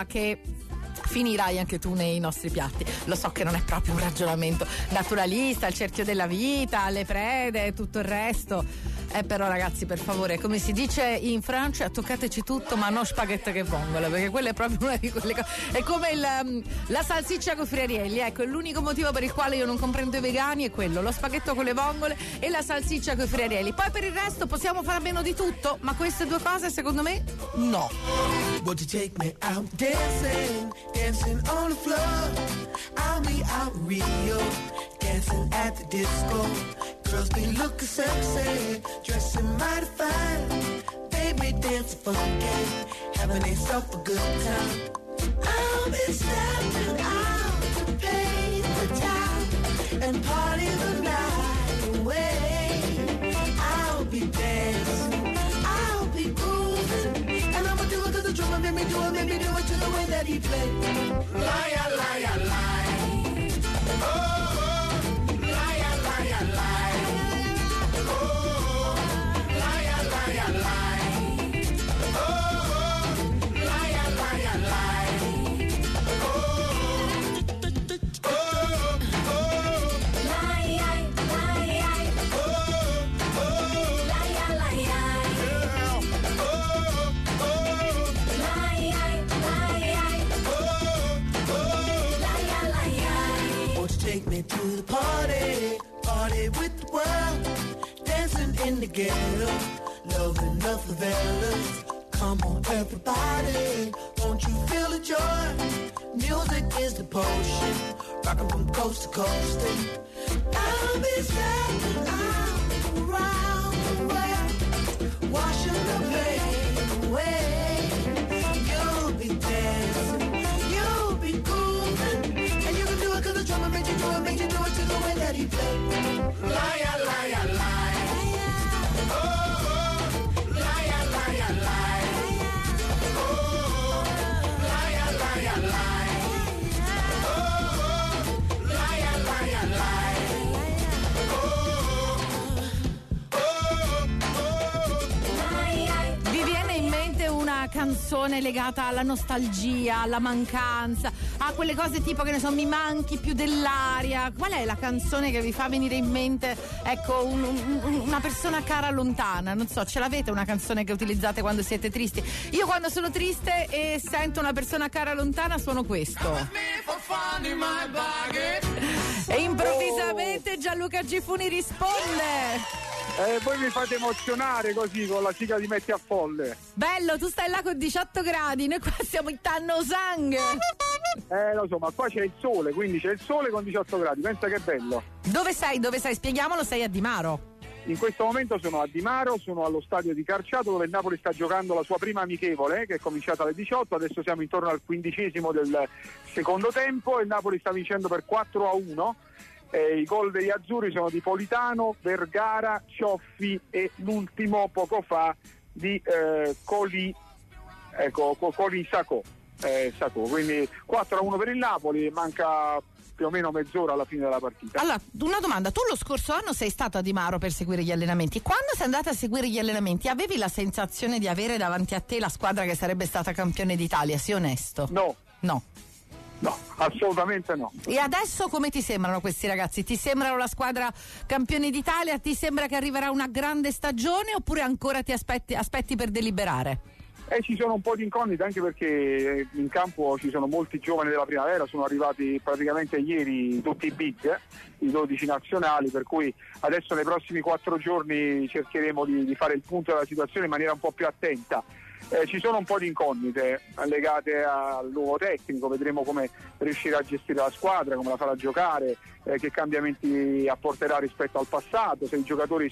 finirai anche tu nei nostri piatti. Lo so che non è proprio un ragionamento naturalista, il cerchio della vita, le prede e tutto il resto. Però ragazzi, per favore, come si dice in Francia, toccateci tutto ma non spaghetto che vongole, perché quella è proprio una di quelle cose. È come la salsiccia con friarielli, ecco, l'unico motivo per il quale io non comprendo i vegani è quello, lo spaghetto con le vongole e la salsiccia con friarielli. Poi per il resto possiamo fare meno di tutto, ma queste due cose secondo me no. Would you take me out dancing, dancing on the floor? I'll be out Rio, dancing at the disco. Girls be looking sexy, dressing mighty fine. Baby dance funky, having themselves a good time. I'll be stepping out to pay the time and party the night away. I'll be dancing, I'll be grooving, and I'ma do it to the drum and make me do it to the way that he plays. Liar, liar, liar. Oh, liar, liar, liar. Oh, liar, liar, liar. Oh, liar, liar, liar. Oh, oh, oh. Liar, liar. Oh, oh. Liar, liar. Oh, oh. Liar, liar. Oh, oh. Liar, liar. Won't you take me to the party, party with the world, dancing in the ghetto, loving the favelas. Come on everybody, won't you feel the joy? Music is the potion, rocking from coast to coast. And I'll be standing out around the world, washing the pain away. You'll be dancing, you'll be grooving, and you can do it 'cause the drummer made you do it to the way that he plays. Liar, liar, liar. Oh, oh. Liar, liar, liar. Oh, una canzone legata alla nostalgia, alla mancanza, a quelle cose tipo, che ne so, mi manchi più dell'aria. Qual è la canzone che vi fa venire in mente, ecco, una persona cara lontana? Non so, ce l'avete una canzone che utilizzate quando siete tristi? Io quando sono triste e sento una persona cara lontana suono questo. E improvvisamente Gianluca Gifuni risponde. Voi mi fate emozionare così con la sigla di Metti a Folle. Bello, tu stai là con 18 gradi, noi qua siamo in Tannosang. Lo so, ma qua c'è il sole, quindi c'è il sole con 18 gradi, pensa che bello. Dove sei? Spieghiamolo, sei a Di Maro. In questo momento sono a Di Maro, sono allo stadio di Carciato, dove il Napoli sta giocando la sua prima amichevole, che è cominciata alle 18, adesso siamo intorno al 15° del secondo tempo e il Napoli sta vincendo per 4-1. I gol degli azzurri sono di Politano, Vergara, Cioffi e l'ultimo poco fa di Coli Sacco. Quindi 4-1 per il Napoli, manca più o meno mezz'ora alla fine della partita. Allora, una domanda: tu lo scorso anno sei stato a Di Maro per seguire gli allenamenti. Quando sei andato a seguire gli allenamenti avevi la sensazione di avere davanti a te la squadra che sarebbe stata campione d'Italia? Sii onesto. No, assolutamente no. E adesso come ti sembrano questi ragazzi? Ti sembrano la squadra campione d'Italia? Ti sembra che arriverà una grande stagione oppure ancora ti aspetti per deliberare? Ci sono un po' di incognite, anche perché in campo ci sono molti giovani della primavera, sono arrivati praticamente ieri tutti i big, i 12 nazionali, per cui adesso nei prossimi 4 giorni cercheremo di fare il punto della situazione in maniera un po' più attenta. Ci sono un po' di incognite legate al nuovo tecnico, vedremo come riuscirà a gestire la squadra, come la farà giocare, che cambiamenti apporterà rispetto al passato, se i giocatori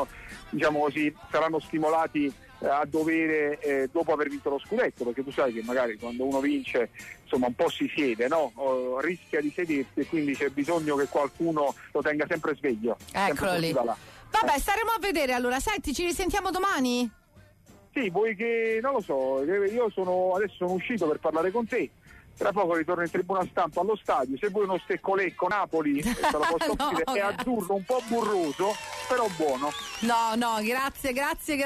saranno stimolati a dovere dopo aver vinto lo scudetto, perché tu sai che magari quando uno vince insomma un po' si siede, no? Rischia di sedersi e quindi c'è bisogno che qualcuno lo tenga sempre sveglio. Eccolo lì. Vabbè, staremo a vedere allora. Senti, ci risentiamo domani? Sì, vuoi che, non lo so, io adesso sono uscito per parlare con te, tra poco ritorno in tribuna stampa allo stadio, se vuoi uno steccolecco Napoli, te lo posso offrire, è azzurro, un po' burroso, però buono. No, grazie.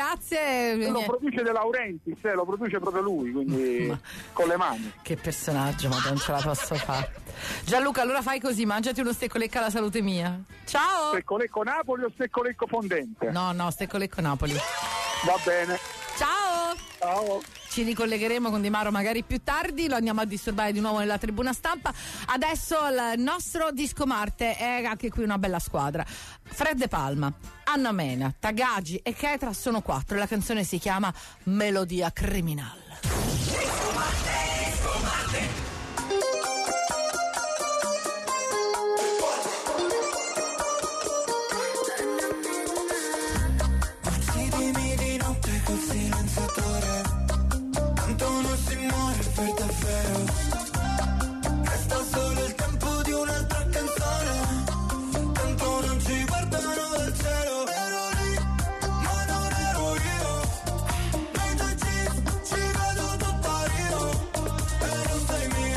Lo produce De Laurentiis, lo produce proprio lui, quindi con le mani. Che personaggio, ma non ce la posso fare. Gianluca, allora fai così, mangiati uno steccolecco alla salute mia. Ciao! Steccolecco Napoli o steccolecco fondente? No, steccolecco Napoli. Va bene. Ciao! Ci ricollegheremo con Di Maro magari più tardi, lo andiamo a disturbare di nuovo nella tribuna stampa. Adesso il nostro Disco Marte è anche qui una bella squadra. Fred De Palma, Anna Mena, Tagagi e Ketra sono 4 e la canzone si chiama Melodia Criminal. Disco Marte. Tanto non si muore per davvero, resta solo il tempo di un'altra canzone, tanto non ci guardano dal cielo. Ero lì, ma non ero io, nei tuoi jeans ci vedo tutto io, e non sei mio.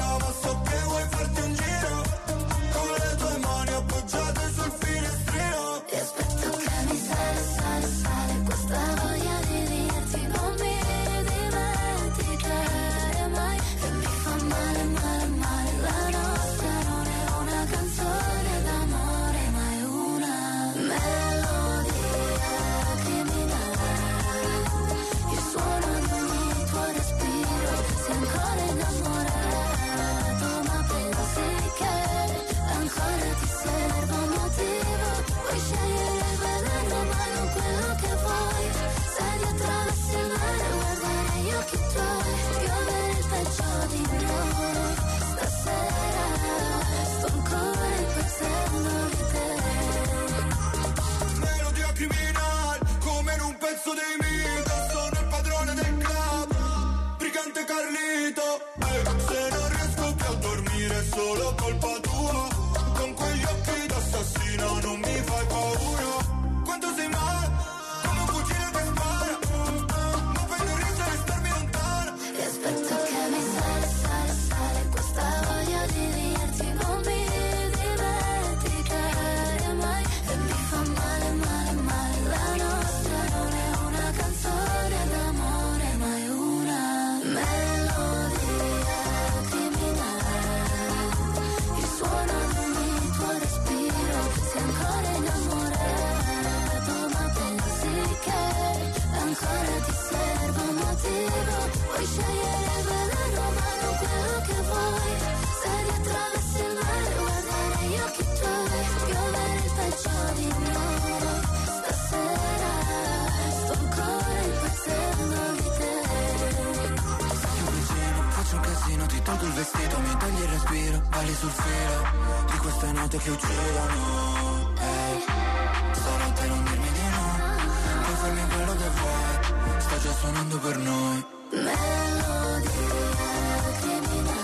Puoi scegliere veleno ma non quello che vuoi. Se attraversi il mare guardare gli occhi tuoi, piovere il peggio di noi. Stasera sto ancora impazzendo di te. Io vicino, faccio un casino, ti tolgo il vestito, mi togli il respiro, balli sul filo di queste note che uccidono. Ehi, stanotte non dirmi di no, puoi farmi quello che vuoi, sto già suonando per noi. Melodia criminale.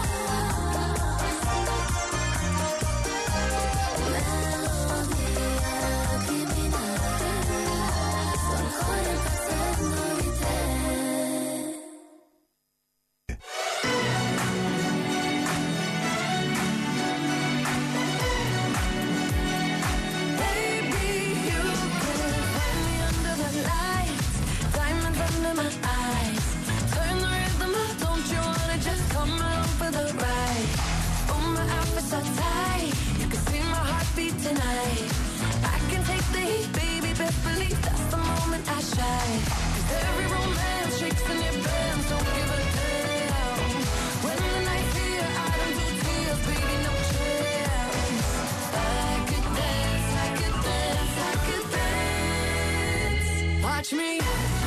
Watch me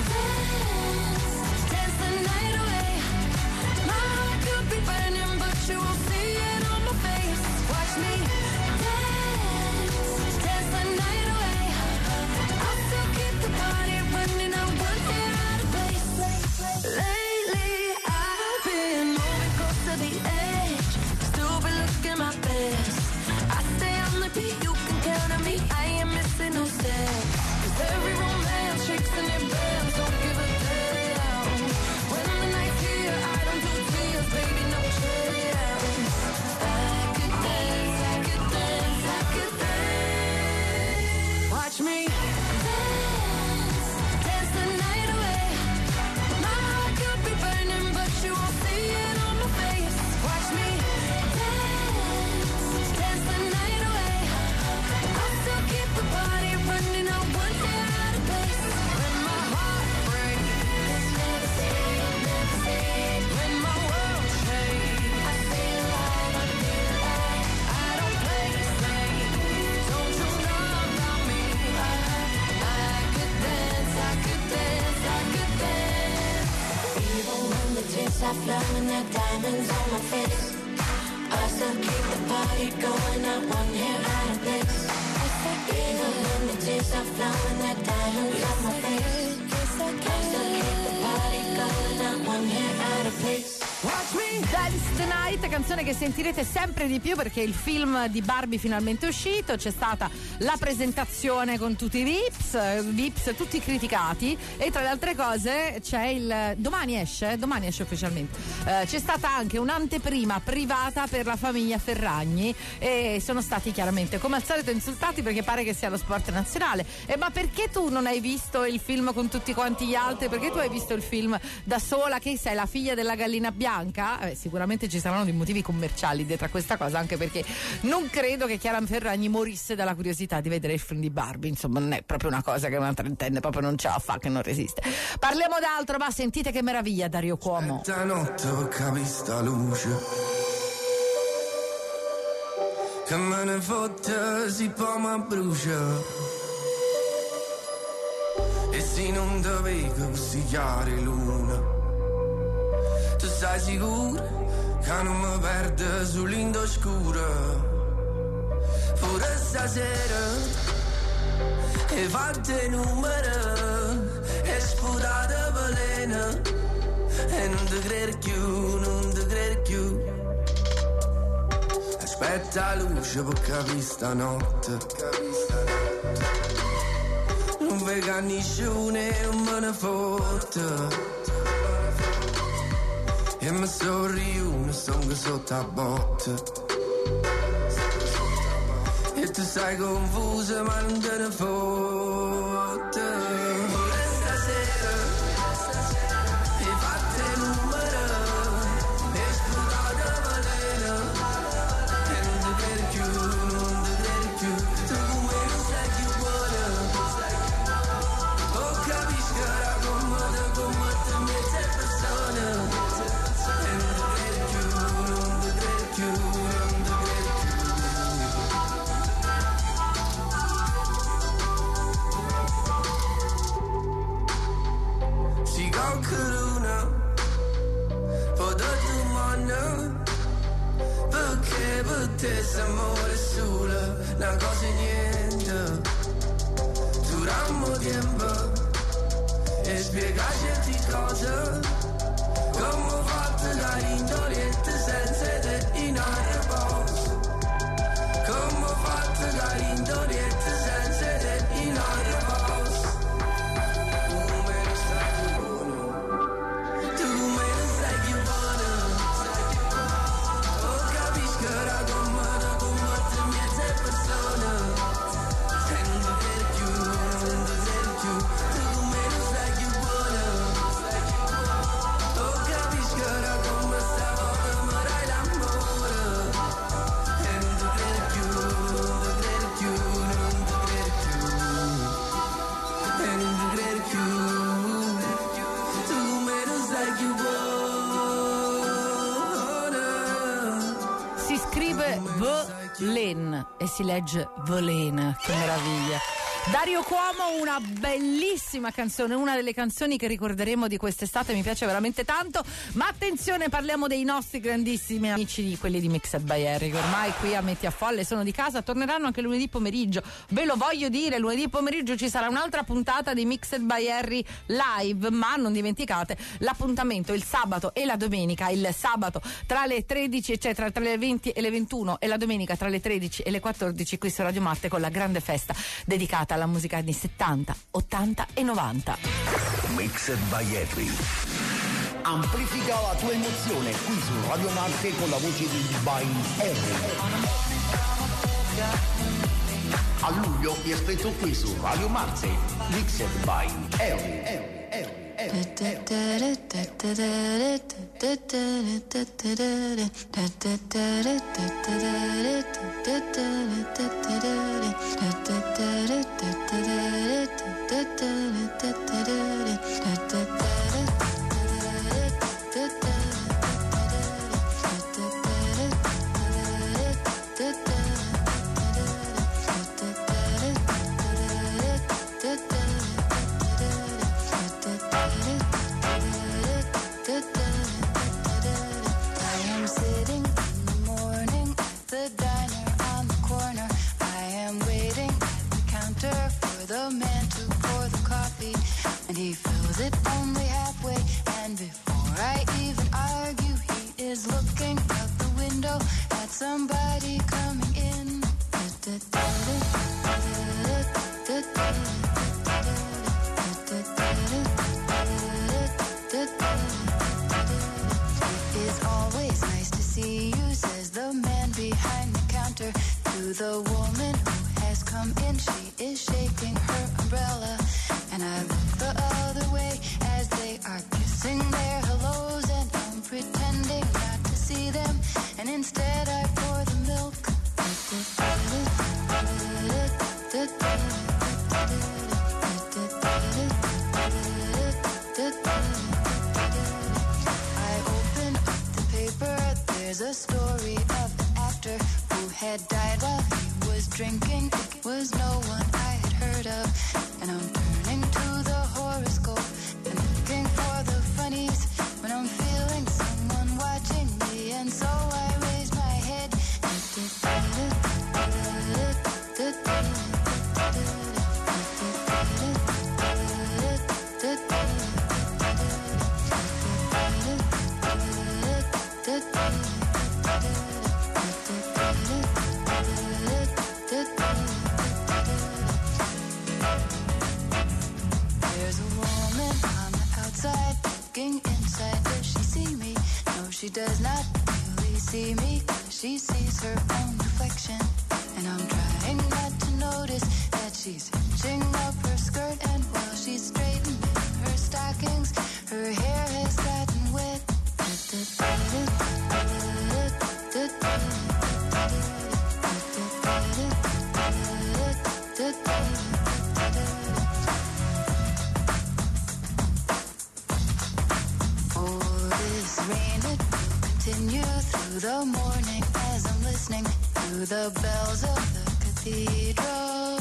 dance the night away. My heart could be burning, but you won't see it on my face. Watch me dance the night away. I'll still keep the party running. I won't get out of place. Lately I've been moving close to the edge, still been looking my best. I stay on the beat, you can count on me. I ain't missing no steps. 'Cause every romance shakes and it bends, don't give a damn. When the night's here, I don't do tears, baby, no chance. I could dance, I could dance, I could dance. Watch me dance the night away. My heart could be burning, but you won't see it on my face. Watch me dance the night away. I'll still keep the party running. I won't get out of place. When my heart breaks, when my world shakes, I feel like I don't play safe. Don't you know about me? I could dance, I could dance, I could dance. Even when the tears are flowing, there are diamonds on my face, I still keep the party going. I won't get out of place. Even when the tears are flowing, there are diamonds on my face, I still keep the party going. I won't get out of place. Watch me Dance the Night, canzone che sentirete sempre di più perché il film di Barbie finalmente è uscito. C'è stata la presentazione con tutti i VIPs tutti criticati, e tra le altre cose c'è il domani esce ufficialmente, c'è stata anche un'anteprima privata per la famiglia Ferragni e sono stati chiaramente come al solito insultati perché pare che sia lo sport nazionale. Ma perché tu non hai visto il film con tutti quanti gli altri? Perché tu hai visto il film da sola, che sei la figlia della gallina bianca? Sicuramente ci saranno dei motivi commerciali dietro a questa cosa, anche perché non credo che Chiara Ferragni morisse dalla curiosità di vedere il film di Barbie. Insomma, non è proprio una cosa che una trentenne proprio non ce la fa, che non resiste. Parliamo d'altro, ma sentite che meraviglia Dario Cuomo. Stanotte ho capito sta luce, che me ne fotte si poi mi brucia, e se non te vedo così chiare luna, tu sei sicuro che non mi perde sull'Indo scuro? Pure stasera e fatte numero e sputate veleno, e non ti credo più, non ti credo più. Aspetta la luce per capire stanotte, non vedo nessuno e non me ne fotte, e mi sorriuno, sono sotto a botte, e tu sei confusa ma non te ne fotte. Pure stasera e fatte numero e sputate veleno, e non ti credo più, non ti credo più. Tu come non sei più buona, oh capisco ora come te mette persone. potesse amore solo una cosa e niente. Durammo tempo e spiegarci cose come ho fatto da indolente senza te in aria posto. Come ho fatto da indolente senza te in aria posto. Tu me lo sai più buono, tu me lo sai più buono. Oh, capisco ora come te mezze persone. Sento per più, tu me lo sai più buono. Oh, capisco ora come stavolta mi dai l'amore. Sento per più, non ti credo più. Tu me lo sai più buono. Si scrive Volen e si legge Volena, che meraviglia. Dario Cuomo, una bellissima canzone, una delle canzoni che ricorderemo di quest'estate, mi piace veramente tanto. Ma attenzione, parliamo dei nostri grandissimi amici, quelli di Mixed by Harry, che ormai qui a Metti a Folle sono di casa, torneranno anche lunedì pomeriggio. Ve lo voglio dire, lunedì pomeriggio ci sarà un'altra puntata di Mixed by Harry live, ma non dimenticate l'appuntamento il sabato e la domenica. Il sabato tra le 13, cioè tra le 20 e le 21, e la domenica tra le 13 e le 14 qui su Radio Marte, con la grande festa dedicata alla musica anni 70, 80 e 90. Mixed by Harry. Amplifica la tua emozione qui su Radio Marte con la voce di Divine Harry. A luglio vi aspetto qui su Radio Marte. Mixed by Harry. And he fills it only halfway, and before I even argue, he is looking out the window at somebody coming in. It is always nice to see you, says the man behind the counter to the woman who has come in. She is shaking her umbrella, and I look the other way as they are kissing their hellos, and I'm pretending not to see them, and instead I pour the milk. I open up the paper, there's a story of an actor who had died while he was drinking. It was no one I had heard of, and I'm turning to the horoscope and looking for the funnies when I'm feeling someone watching me, and so I raise my head. There's a woman on the outside looking inside. Does she see me? No, she does not really see me. She sees her own reflection, and I'm trying not to notice that she's hitching up her skirt, and while she's straightening her stockings, her hair has gotten wet. Oh, this rain, it will continue through the morning as I'm listening to the bells of the cathedral.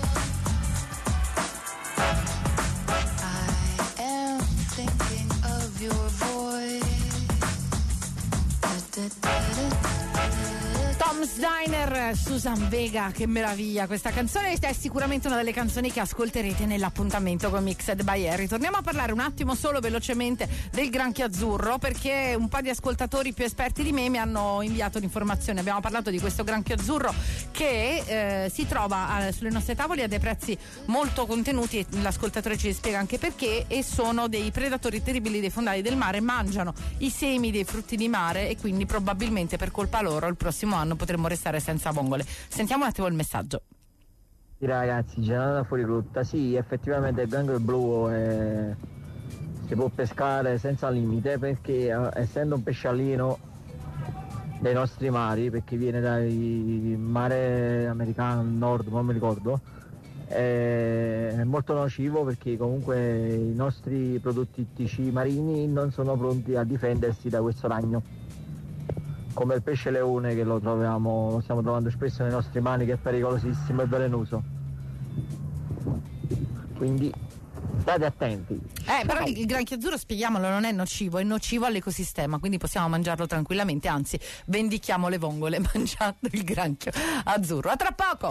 I am thinking of your voice. Tom Blues Diner, Susan Vega, che meraviglia questa canzone, è sicuramente una delle canzoni che ascolterete nell'appuntamento con Mixed by Harry. Torniamo a parlare un attimo solo velocemente del granchio azzurro, perché un po' di ascoltatori più esperti di me mi hanno inviato l'informazione. Abbiamo parlato di questo granchio azzurro che si trova sulle nostre tavole a dei prezzi molto contenuti, e l'ascoltatore ci spiega anche perché, e sono dei predatori terribili dei fondali del mare, mangiano i semi dei frutti di mare e quindi probabilmente per colpa loro il prossimo anno potremmo restare senza vongole. Sentiamo un attimo il messaggio. Sì, ragazzi, giornata fuori rotta, sì, effettivamente il granchio blu si può pescare senza limite, perché essendo un pesciolino dei nostri mari, perché viene dal mare americano, nord, non mi ricordo, è molto nocivo, perché comunque i nostri prodotti ittici marini non sono pronti a difendersi da questo ragno, come il pesce leone, che lo stiamo trovando spesso nei nostri mari, che è pericolosissimo e velenoso, quindi state attenti. Però il granchio azzurro, spieghiamolo, non è nocivo, è nocivo all'ecosistema, quindi possiamo mangiarlo tranquillamente, anzi vendichiamo le vongole mangiando il granchio azzurro. A tra poco.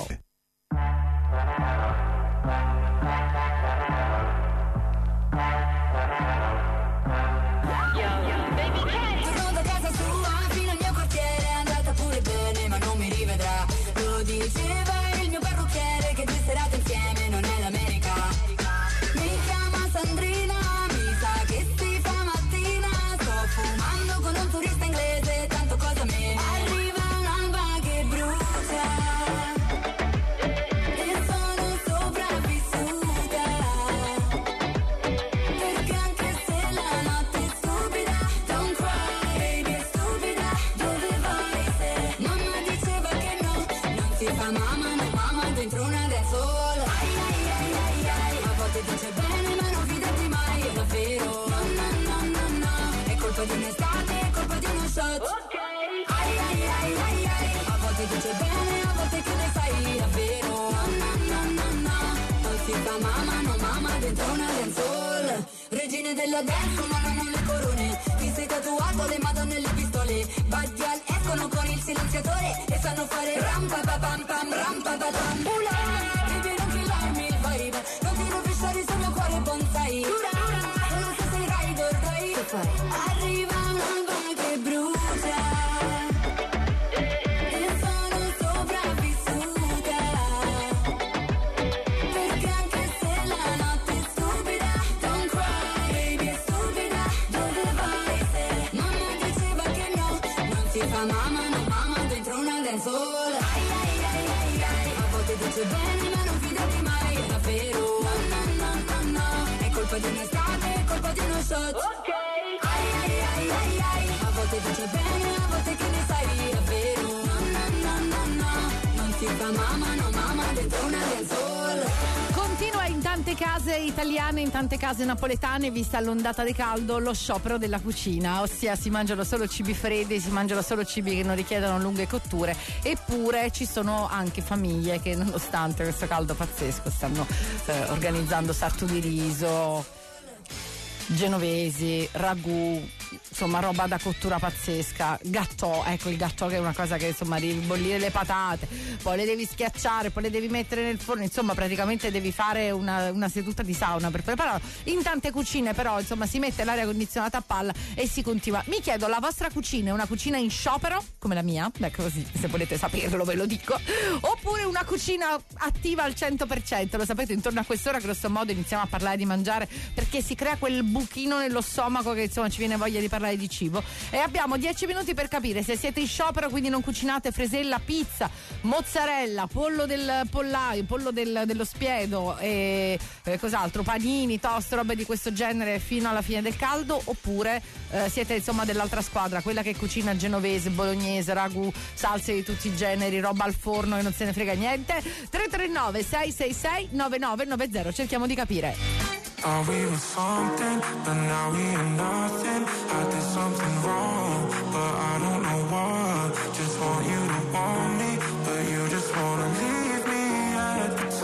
Diceva il mio parrucchiere che 2 serate insieme non è l'America. Mi chiama Sandrina, mi sa che si fa mattina. Sto fumando con un turista inglese, tanto cosa me. Arriva un'alba che brucia e sono sopravvissuta, perché anche se la notte è stupida, don't cry, baby è stupida. Dove vai se mamma diceva che no, non si fa mamma, no mamma dentro una dancehall. Ai ai ai ai ai, a volte dice bene ma non fidati mai, è davvero. No no no no no, è colpa di un'estate, è colpa di uno shot. Ok. Ai ai ai ai ai, a volte dice bene, a volte che ne sai davvero. No no no no no, non si fa mamma, no mamma dentro una dancehall. Regine della dance suonano le corone, chi sei tatuato le madonne e le pistole. Badial escono con il silenziatore e sanno fare rampa pa pam pam rampa pa pam. Ula, baby non killarmi il vibe, non ti rovesciare sul mio cuore bonsai. Ura, non so se sei ride or die. Che fai? Arriva un'alba che brucia e sono sopravvissuta, perché anche se la notte è stupida, don't cry, baby è stupida. Dove vai se mamma diceva che no, non si fa mamma, no mamma dentro una dancehall. Ai ai ai ai ai, a volte dice bene ma non fidati mai, è davvero. No no no no no, è colpa di un'estate, è colpa di uno shot. Ok. Ai ai ai ai ai, a volte dice bene, a volte che ne sai davvero. No no no no no, non si fa mamma, no mamma dentro una dancehall. Continua in tante case italiane, in tante case napoletane, vista l'ondata di caldo, lo sciopero della cucina, ossia si mangiano solo cibi freddi, si mangiano solo cibi che non richiedono lunghe cotture, eppure ci sono anche famiglie che nonostante questo caldo pazzesco stanno organizzando sarto di riso, genovesi, ragù, insomma roba da cottura pazzesca, gâteau, ecco il gâteau che è una cosa che insomma devi bollire le patate, poi le devi schiacciare, poi le devi mettere nel forno, insomma praticamente devi fare una seduta di sauna per prepararlo. In tante cucine però insomma si mette l'aria condizionata a palla e si continua. Mi chiedo, la vostra cucina è una cucina in sciopero come la mia? Ecco, così se volete saperlo ve lo dico, oppure una cucina attiva al 100%? Lo sapete, intorno a quest'ora grosso modo iniziamo a parlare di mangiare, perché si crea quel buchino nello stomaco che insomma ci viene voglia di parlare di cibo, e abbiamo 10 minuti per capire se siete in sciopero, quindi non cucinate fresella, pizza, mozzarella, pollo del pollaio, pollo dello spiedo e cos'altro, panini, toast, robe di questo genere fino alla fine del caldo, oppure siete insomma dell'altra squadra, quella che cucina genovese, bolognese, ragù, salse di tutti i generi, roba al forno e non se ne frega niente. 339 666 9990, cerchiamo di capire. Thought we were something, but now we are nothing. I did something wrong, but I don't know what. Just want you to want me, but you just wanna leave me at the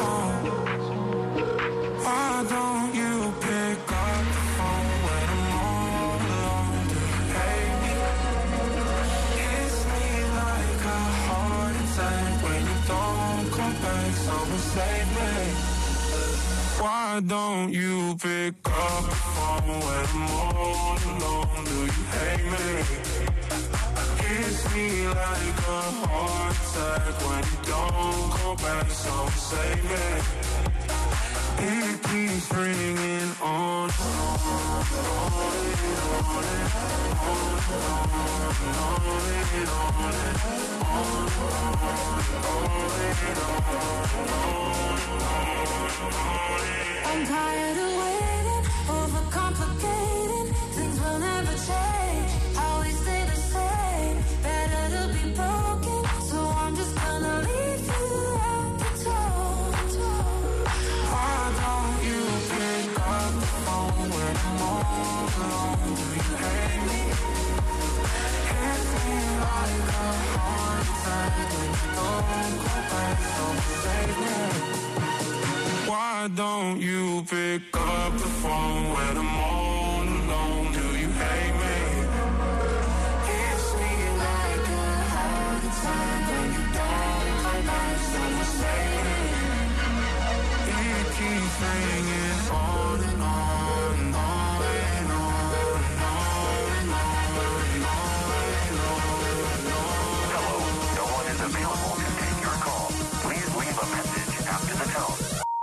top. Why don't you pick up the phone when I'm all alone? Do you hate me? Kiss me like a heart Why don't you pick up the phone when I'm all alone? Do you hate me? Kiss me like a heart attack when you don't call back, so save me. It keeps ringing on and on and on and on and on and on. I'm tired of waiting, overcomplicating. Things will never change, always stay the same. Better to be broken, so I'm just gonna leave you at the door. Why don't you pick up the phone when I'm all alone? Do you hate me? Hit me like a heart attack when you don't go back, so save me. Why don't you pick up the phone when I'm all alone? Do you hate me? Hit me like a heart attack when you don't go back, so save me. It keeps ringing on and on and on and on and on and on and on. Hello, no one is available to take your call. Please leave a message after the tone.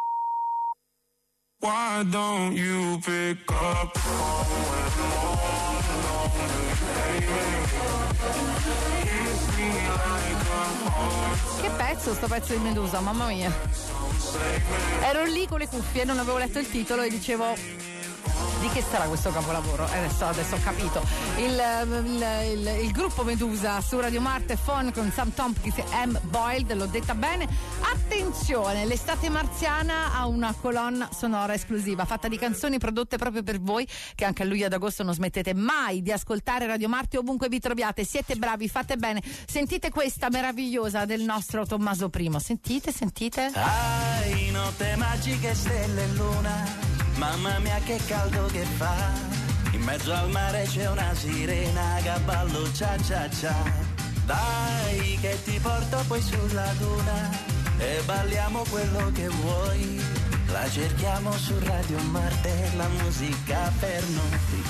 Why don't you pick up the phone when I'm all alone? Do you hate me? Kiss me like a heart. Che pezzo, sto pezzo di Medusa, mamma mia. Ero lì con le cuffie, non avevo letto il titolo e dicevo di che sarà questo capolavoro. Adesso ho capito. Il gruppo Medusa su Radio Marte Phone con Sam Tompkins e M. Boyd, l'ho detta bene. Attenzione, l'estate marziana ha una colonna sonora esclusiva fatta di canzoni prodotte proprio per voi, che anche a luglio ed agosto non smettete mai di ascoltare Radio Marte ovunque vi troviate. Siete bravi, fate bene. Sentite questa meravigliosa del nostro Tommaso I. Sentite. Ai, notte magiche, stelle e luna. Mamma mia che caldo che fa, in mezzo al mare c'è una sirena che ballo cia cia cia. Dai che ti porto poi sulla duna e balliamo quello che vuoi. La cerchiamo su Radio Marte, la musica per noi.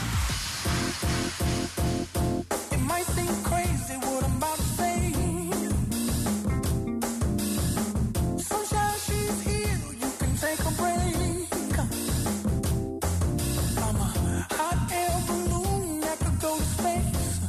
It might seem crazy what I'm about to say. Sunshine, she's here, you can take a break. Hot air balloon that could go to space.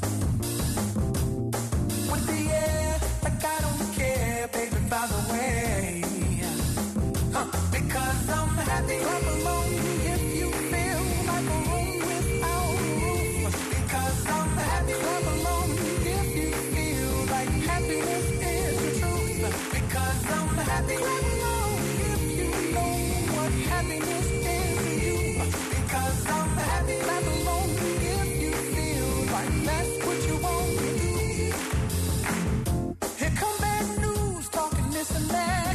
With the air, like I don't care, baby, by the way. Because I'm happy. Clap along if you feel like a room without a roof. Because I'm happy. Clap along if you feel like happiness is the truth. Because I'm happy. Clap along if you know what happiness is to you. Because I'm happy. Clap along if you feel like that's what you want to do. Here come bad news, talking this and that.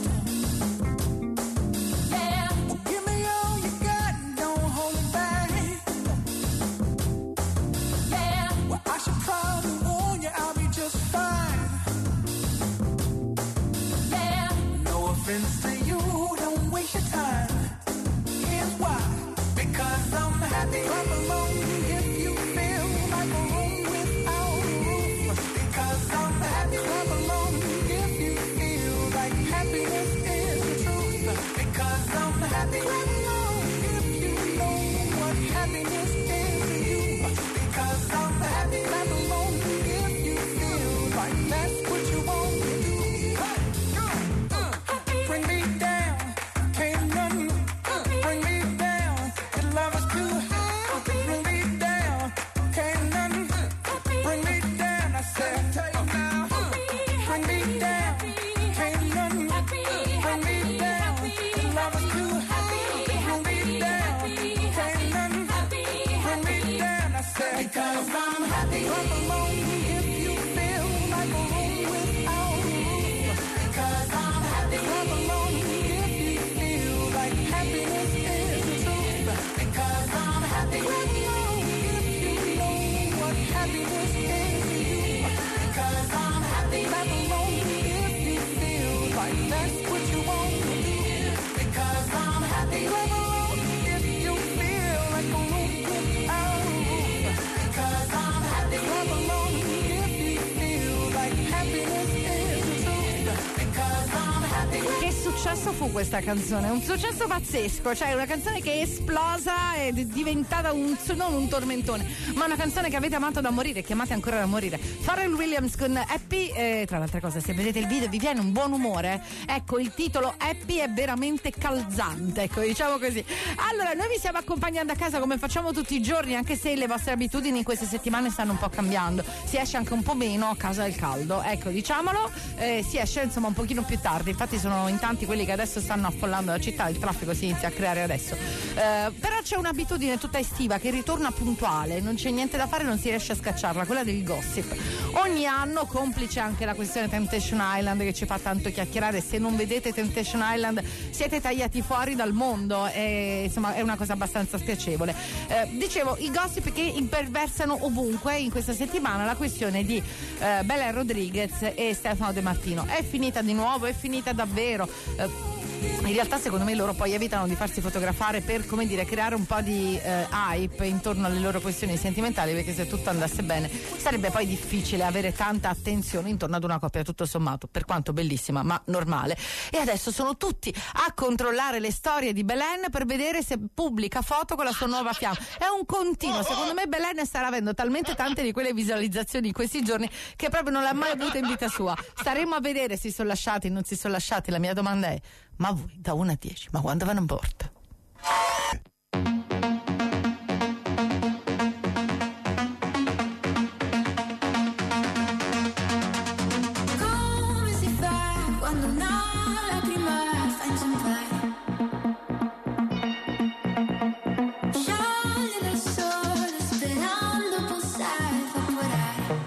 Yeah, well, give me all you got, don't hold it back. Yeah, well, I should probably warn you, I'll be just fine. Yeah, no offense to you, don't waste your time. Here's why. Because I'm happy. Clap along if you feel like a room without a roof. Because I'm happy. Clap along if you feel like happiness is the truth. Because I'm happy. Clap along if you know what happiness is to you. Because I'm happy. Clap along if you feel like that's what you want to do. Bring me down, can't nothing bring me down. Your love is too high. Bring me down, can't nothing bring me down. I said, bring me down, can't nothing bring me down. Your love is too high. Bring me down, can't nothing bring me down. I said, because I'm happy. Clap along if you feel like a room without a roof. Because I'm happy. Clap along if you feel like happiness is the truth. Because I'm happy. Clap along if you know what happiness is to you. Because I'm happy. Clap along if you feel like that's what you want to do. Because I'm happy. Clap successo fu questa canzone? Un successo pazzesco, cioè una canzone che è esplosa ed è diventata non un tormentone, ma una canzone che avete amato da morire, che amate ancora da morire. Pharrell Williams con Happy, tra l'altra cosa, se vedete il video vi viene un buon umore, ecco, il titolo Happy è veramente calzante, ecco, diciamo così. Allora, noi vi stiamo accompagnando a casa come facciamo tutti i giorni, anche se le vostre abitudini in queste settimane stanno un po' cambiando, si esce anche un po' meno a causa del caldo, ecco, diciamolo, si esce insomma un pochino più tardi, infatti sono in tanti quelli che adesso stanno affollando la città, il traffico si inizia a creare adesso, però c'è un'abitudine tutta estiva che ritorna puntuale, non c'è niente da fare, non si riesce a scacciarla, quella del gossip. Ogni anno, complice anche la questione Temptation Island che ci fa tanto chiacchierare, se non vedete Temptation Island siete tagliati fuori dal mondo, insomma è una cosa abbastanza spiacevole. Dicevo, i gossip che imperversano ovunque in questa settimana, la questione di Belen Rodriguez e Stefano De Martino è finita di nuovo, è finita davvero. In realtà secondo me loro poi evitano di farsi fotografare per, come dire, creare un po' di hype intorno alle loro questioni sentimentali, perché se tutto andasse bene sarebbe poi difficile avere tanta attenzione intorno ad una coppia tutto sommato, per quanto bellissima ma normale. E adesso sono tutti a controllare le storie di Belen per vedere se pubblica foto con la sua nuova fiamma. È un continuo, secondo me Belen starà avendo talmente tante di quelle visualizzazioni in questi giorni che proprio non l'ha mai avuta in vita sua. Staremo a vedere se sono lasciati, non si sono lasciati. La mia domanda è: ma voi da 1 a 10, ma quando vanno in porta? Come si fa quando una lacrima fa inciampare? Scioglie nel sole sperando possa evaporare.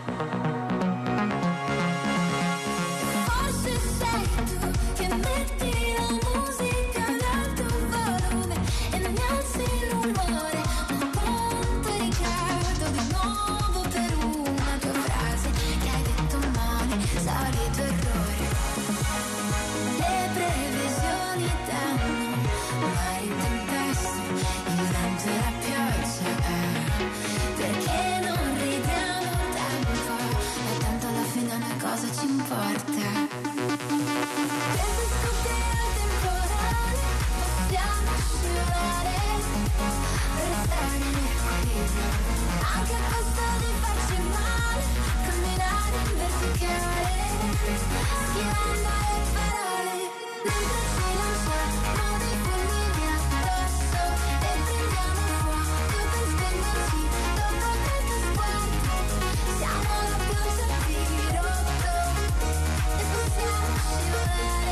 Forse sei tu che metti la musica ad alto volume e mi alzi il rumore, un punto di ricordo di nuovo per una tua frase che hai detto male, solito errore. Le previsioni danno mare in tempesta, il vento e la pioggia, perché non ridiamo tanto, e tanto alla fine una cosa ci importa. Penso scoprire il temporale, possiamo scivolare, restare nell'equilibrio, anche a costo di farci male, camminare in verticale, schivando le parole, mentre ci lanciamo dei fulmini addosso e prendiamo fuoco per spegnerci dopo tanto sguardo. Siamo la pioggia di rotto e possiamo scivolare.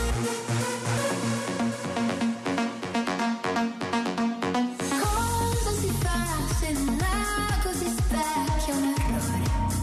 Cosa si fa se non ha così specchia un errore?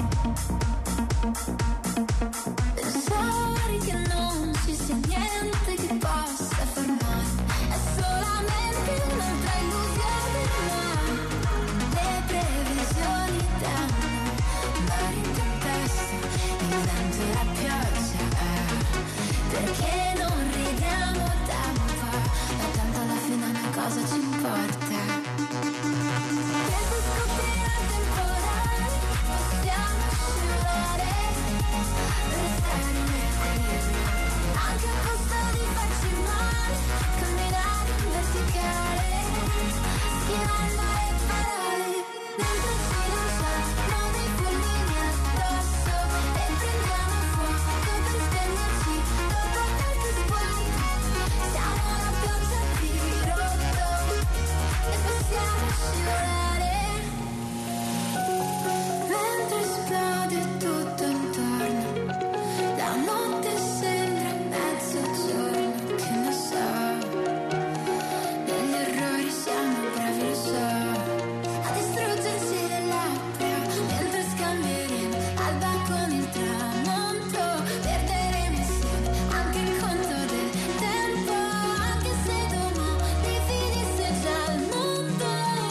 Pensare che non ci sia niente che possa far male, è solamente un'altra illusione, ma le previsioni danno mare in tempesta, il vento e la pioggia, perché non ridiamo tanto, ma tanto alla fine una cosa ci importa. Penso scoprire il temporale, possiamo scivolare, restare nell'equilibrio, anche a costo di farci male, camminare in verticale, schivando le parole, mentre ci lanciamo dei fulmini addosso e prendiamo fuoco per spegnerci dopo tanto sguardo. Siamo la pioggia di rotto e possiamo scivolare, mentre esplode tutto intorno, la notte sembra mezzogiorno, che ne so, negli errori siamo bravi, lo so, a distruggersi le labbra, mentre scambieremo alba con il tramonto, perderemo insieme anche il conto del tempo, anche se domani finisse già il mondo,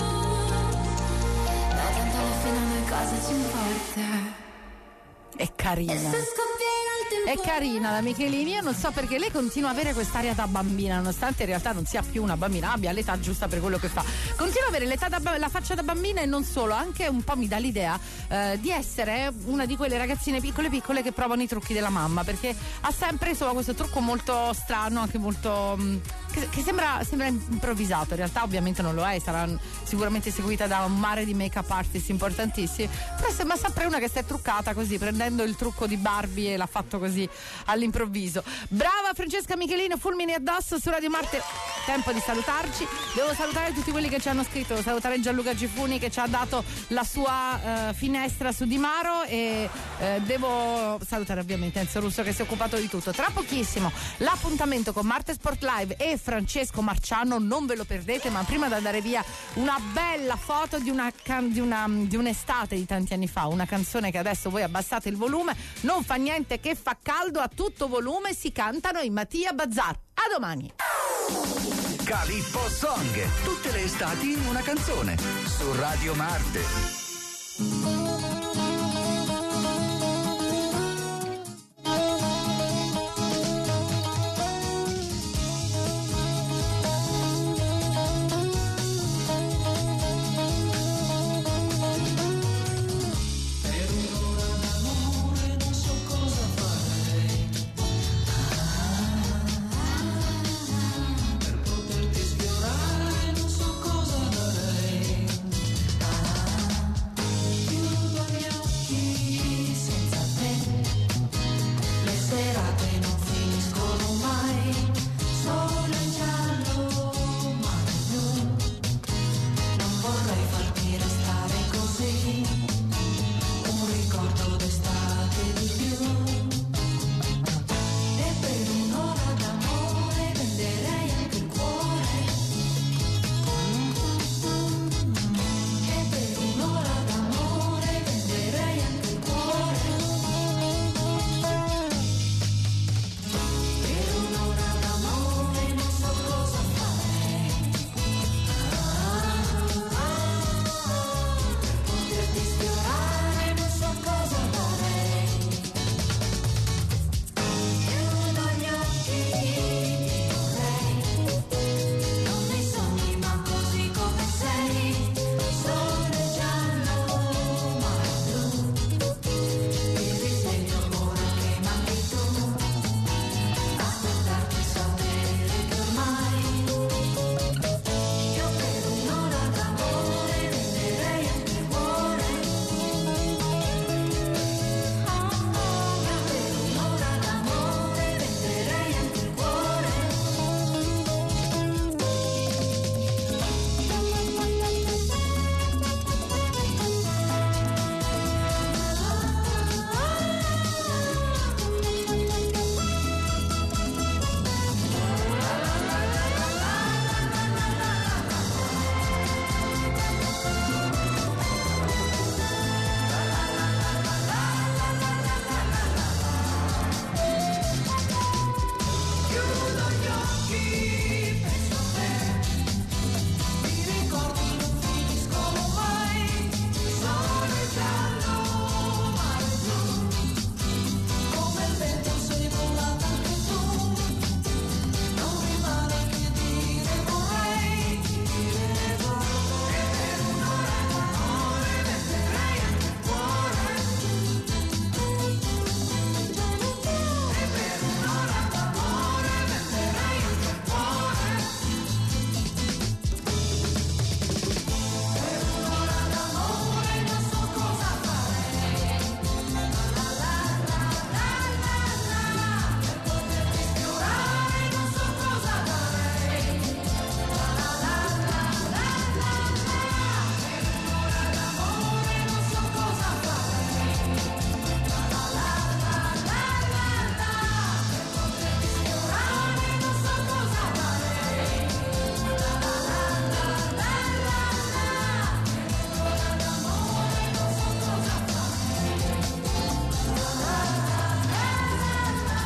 ma tanto alla fine una cosa ci importa. È carina. E se scoppierà il È carina la Michelini, io non so perché lei continua a avere quest'aria da bambina, nonostante in realtà non sia più una bambina, abbia l'età giusta per quello che fa. Continua ad avere la faccia da bambina e non solo, anche un po' mi dà l'idea di essere una di quelle ragazzine piccole che provano i trucchi della mamma, perché ha sempre insomma questo trucco molto strano, anche molto che sembra improvvisato. In realtà ovviamente non lo è, sarà sicuramente seguita da un mare di make up artist importantissimi, però sembra sempre una che si è truccata così, prendendo il trucco di Barbie e l'ha fatto così all'improvviso. Brava Francesca Michelino, fulmini addosso su Radio Marte. Tempo di salutarci. Devo salutare tutti quelli che ci hanno scritto, devo salutare Gianluca Gifuni che ci ha dato la sua finestra su Di Maro, e devo salutare ovviamente Enzo Russo che si è occupato di tutto. Tra pochissimo l'appuntamento con Marte Sport Live e Francesco Marciano, non ve lo perdete, ma prima di andare via una bella foto di un'estate di tanti anni fa, una canzone che adesso voi abbassate il volume, non fa niente che fa caldo a tutto volume, si cantano i Mattia Bazar. A domani. Calippo Song, tutte le estati in una canzone, su Radio Marte.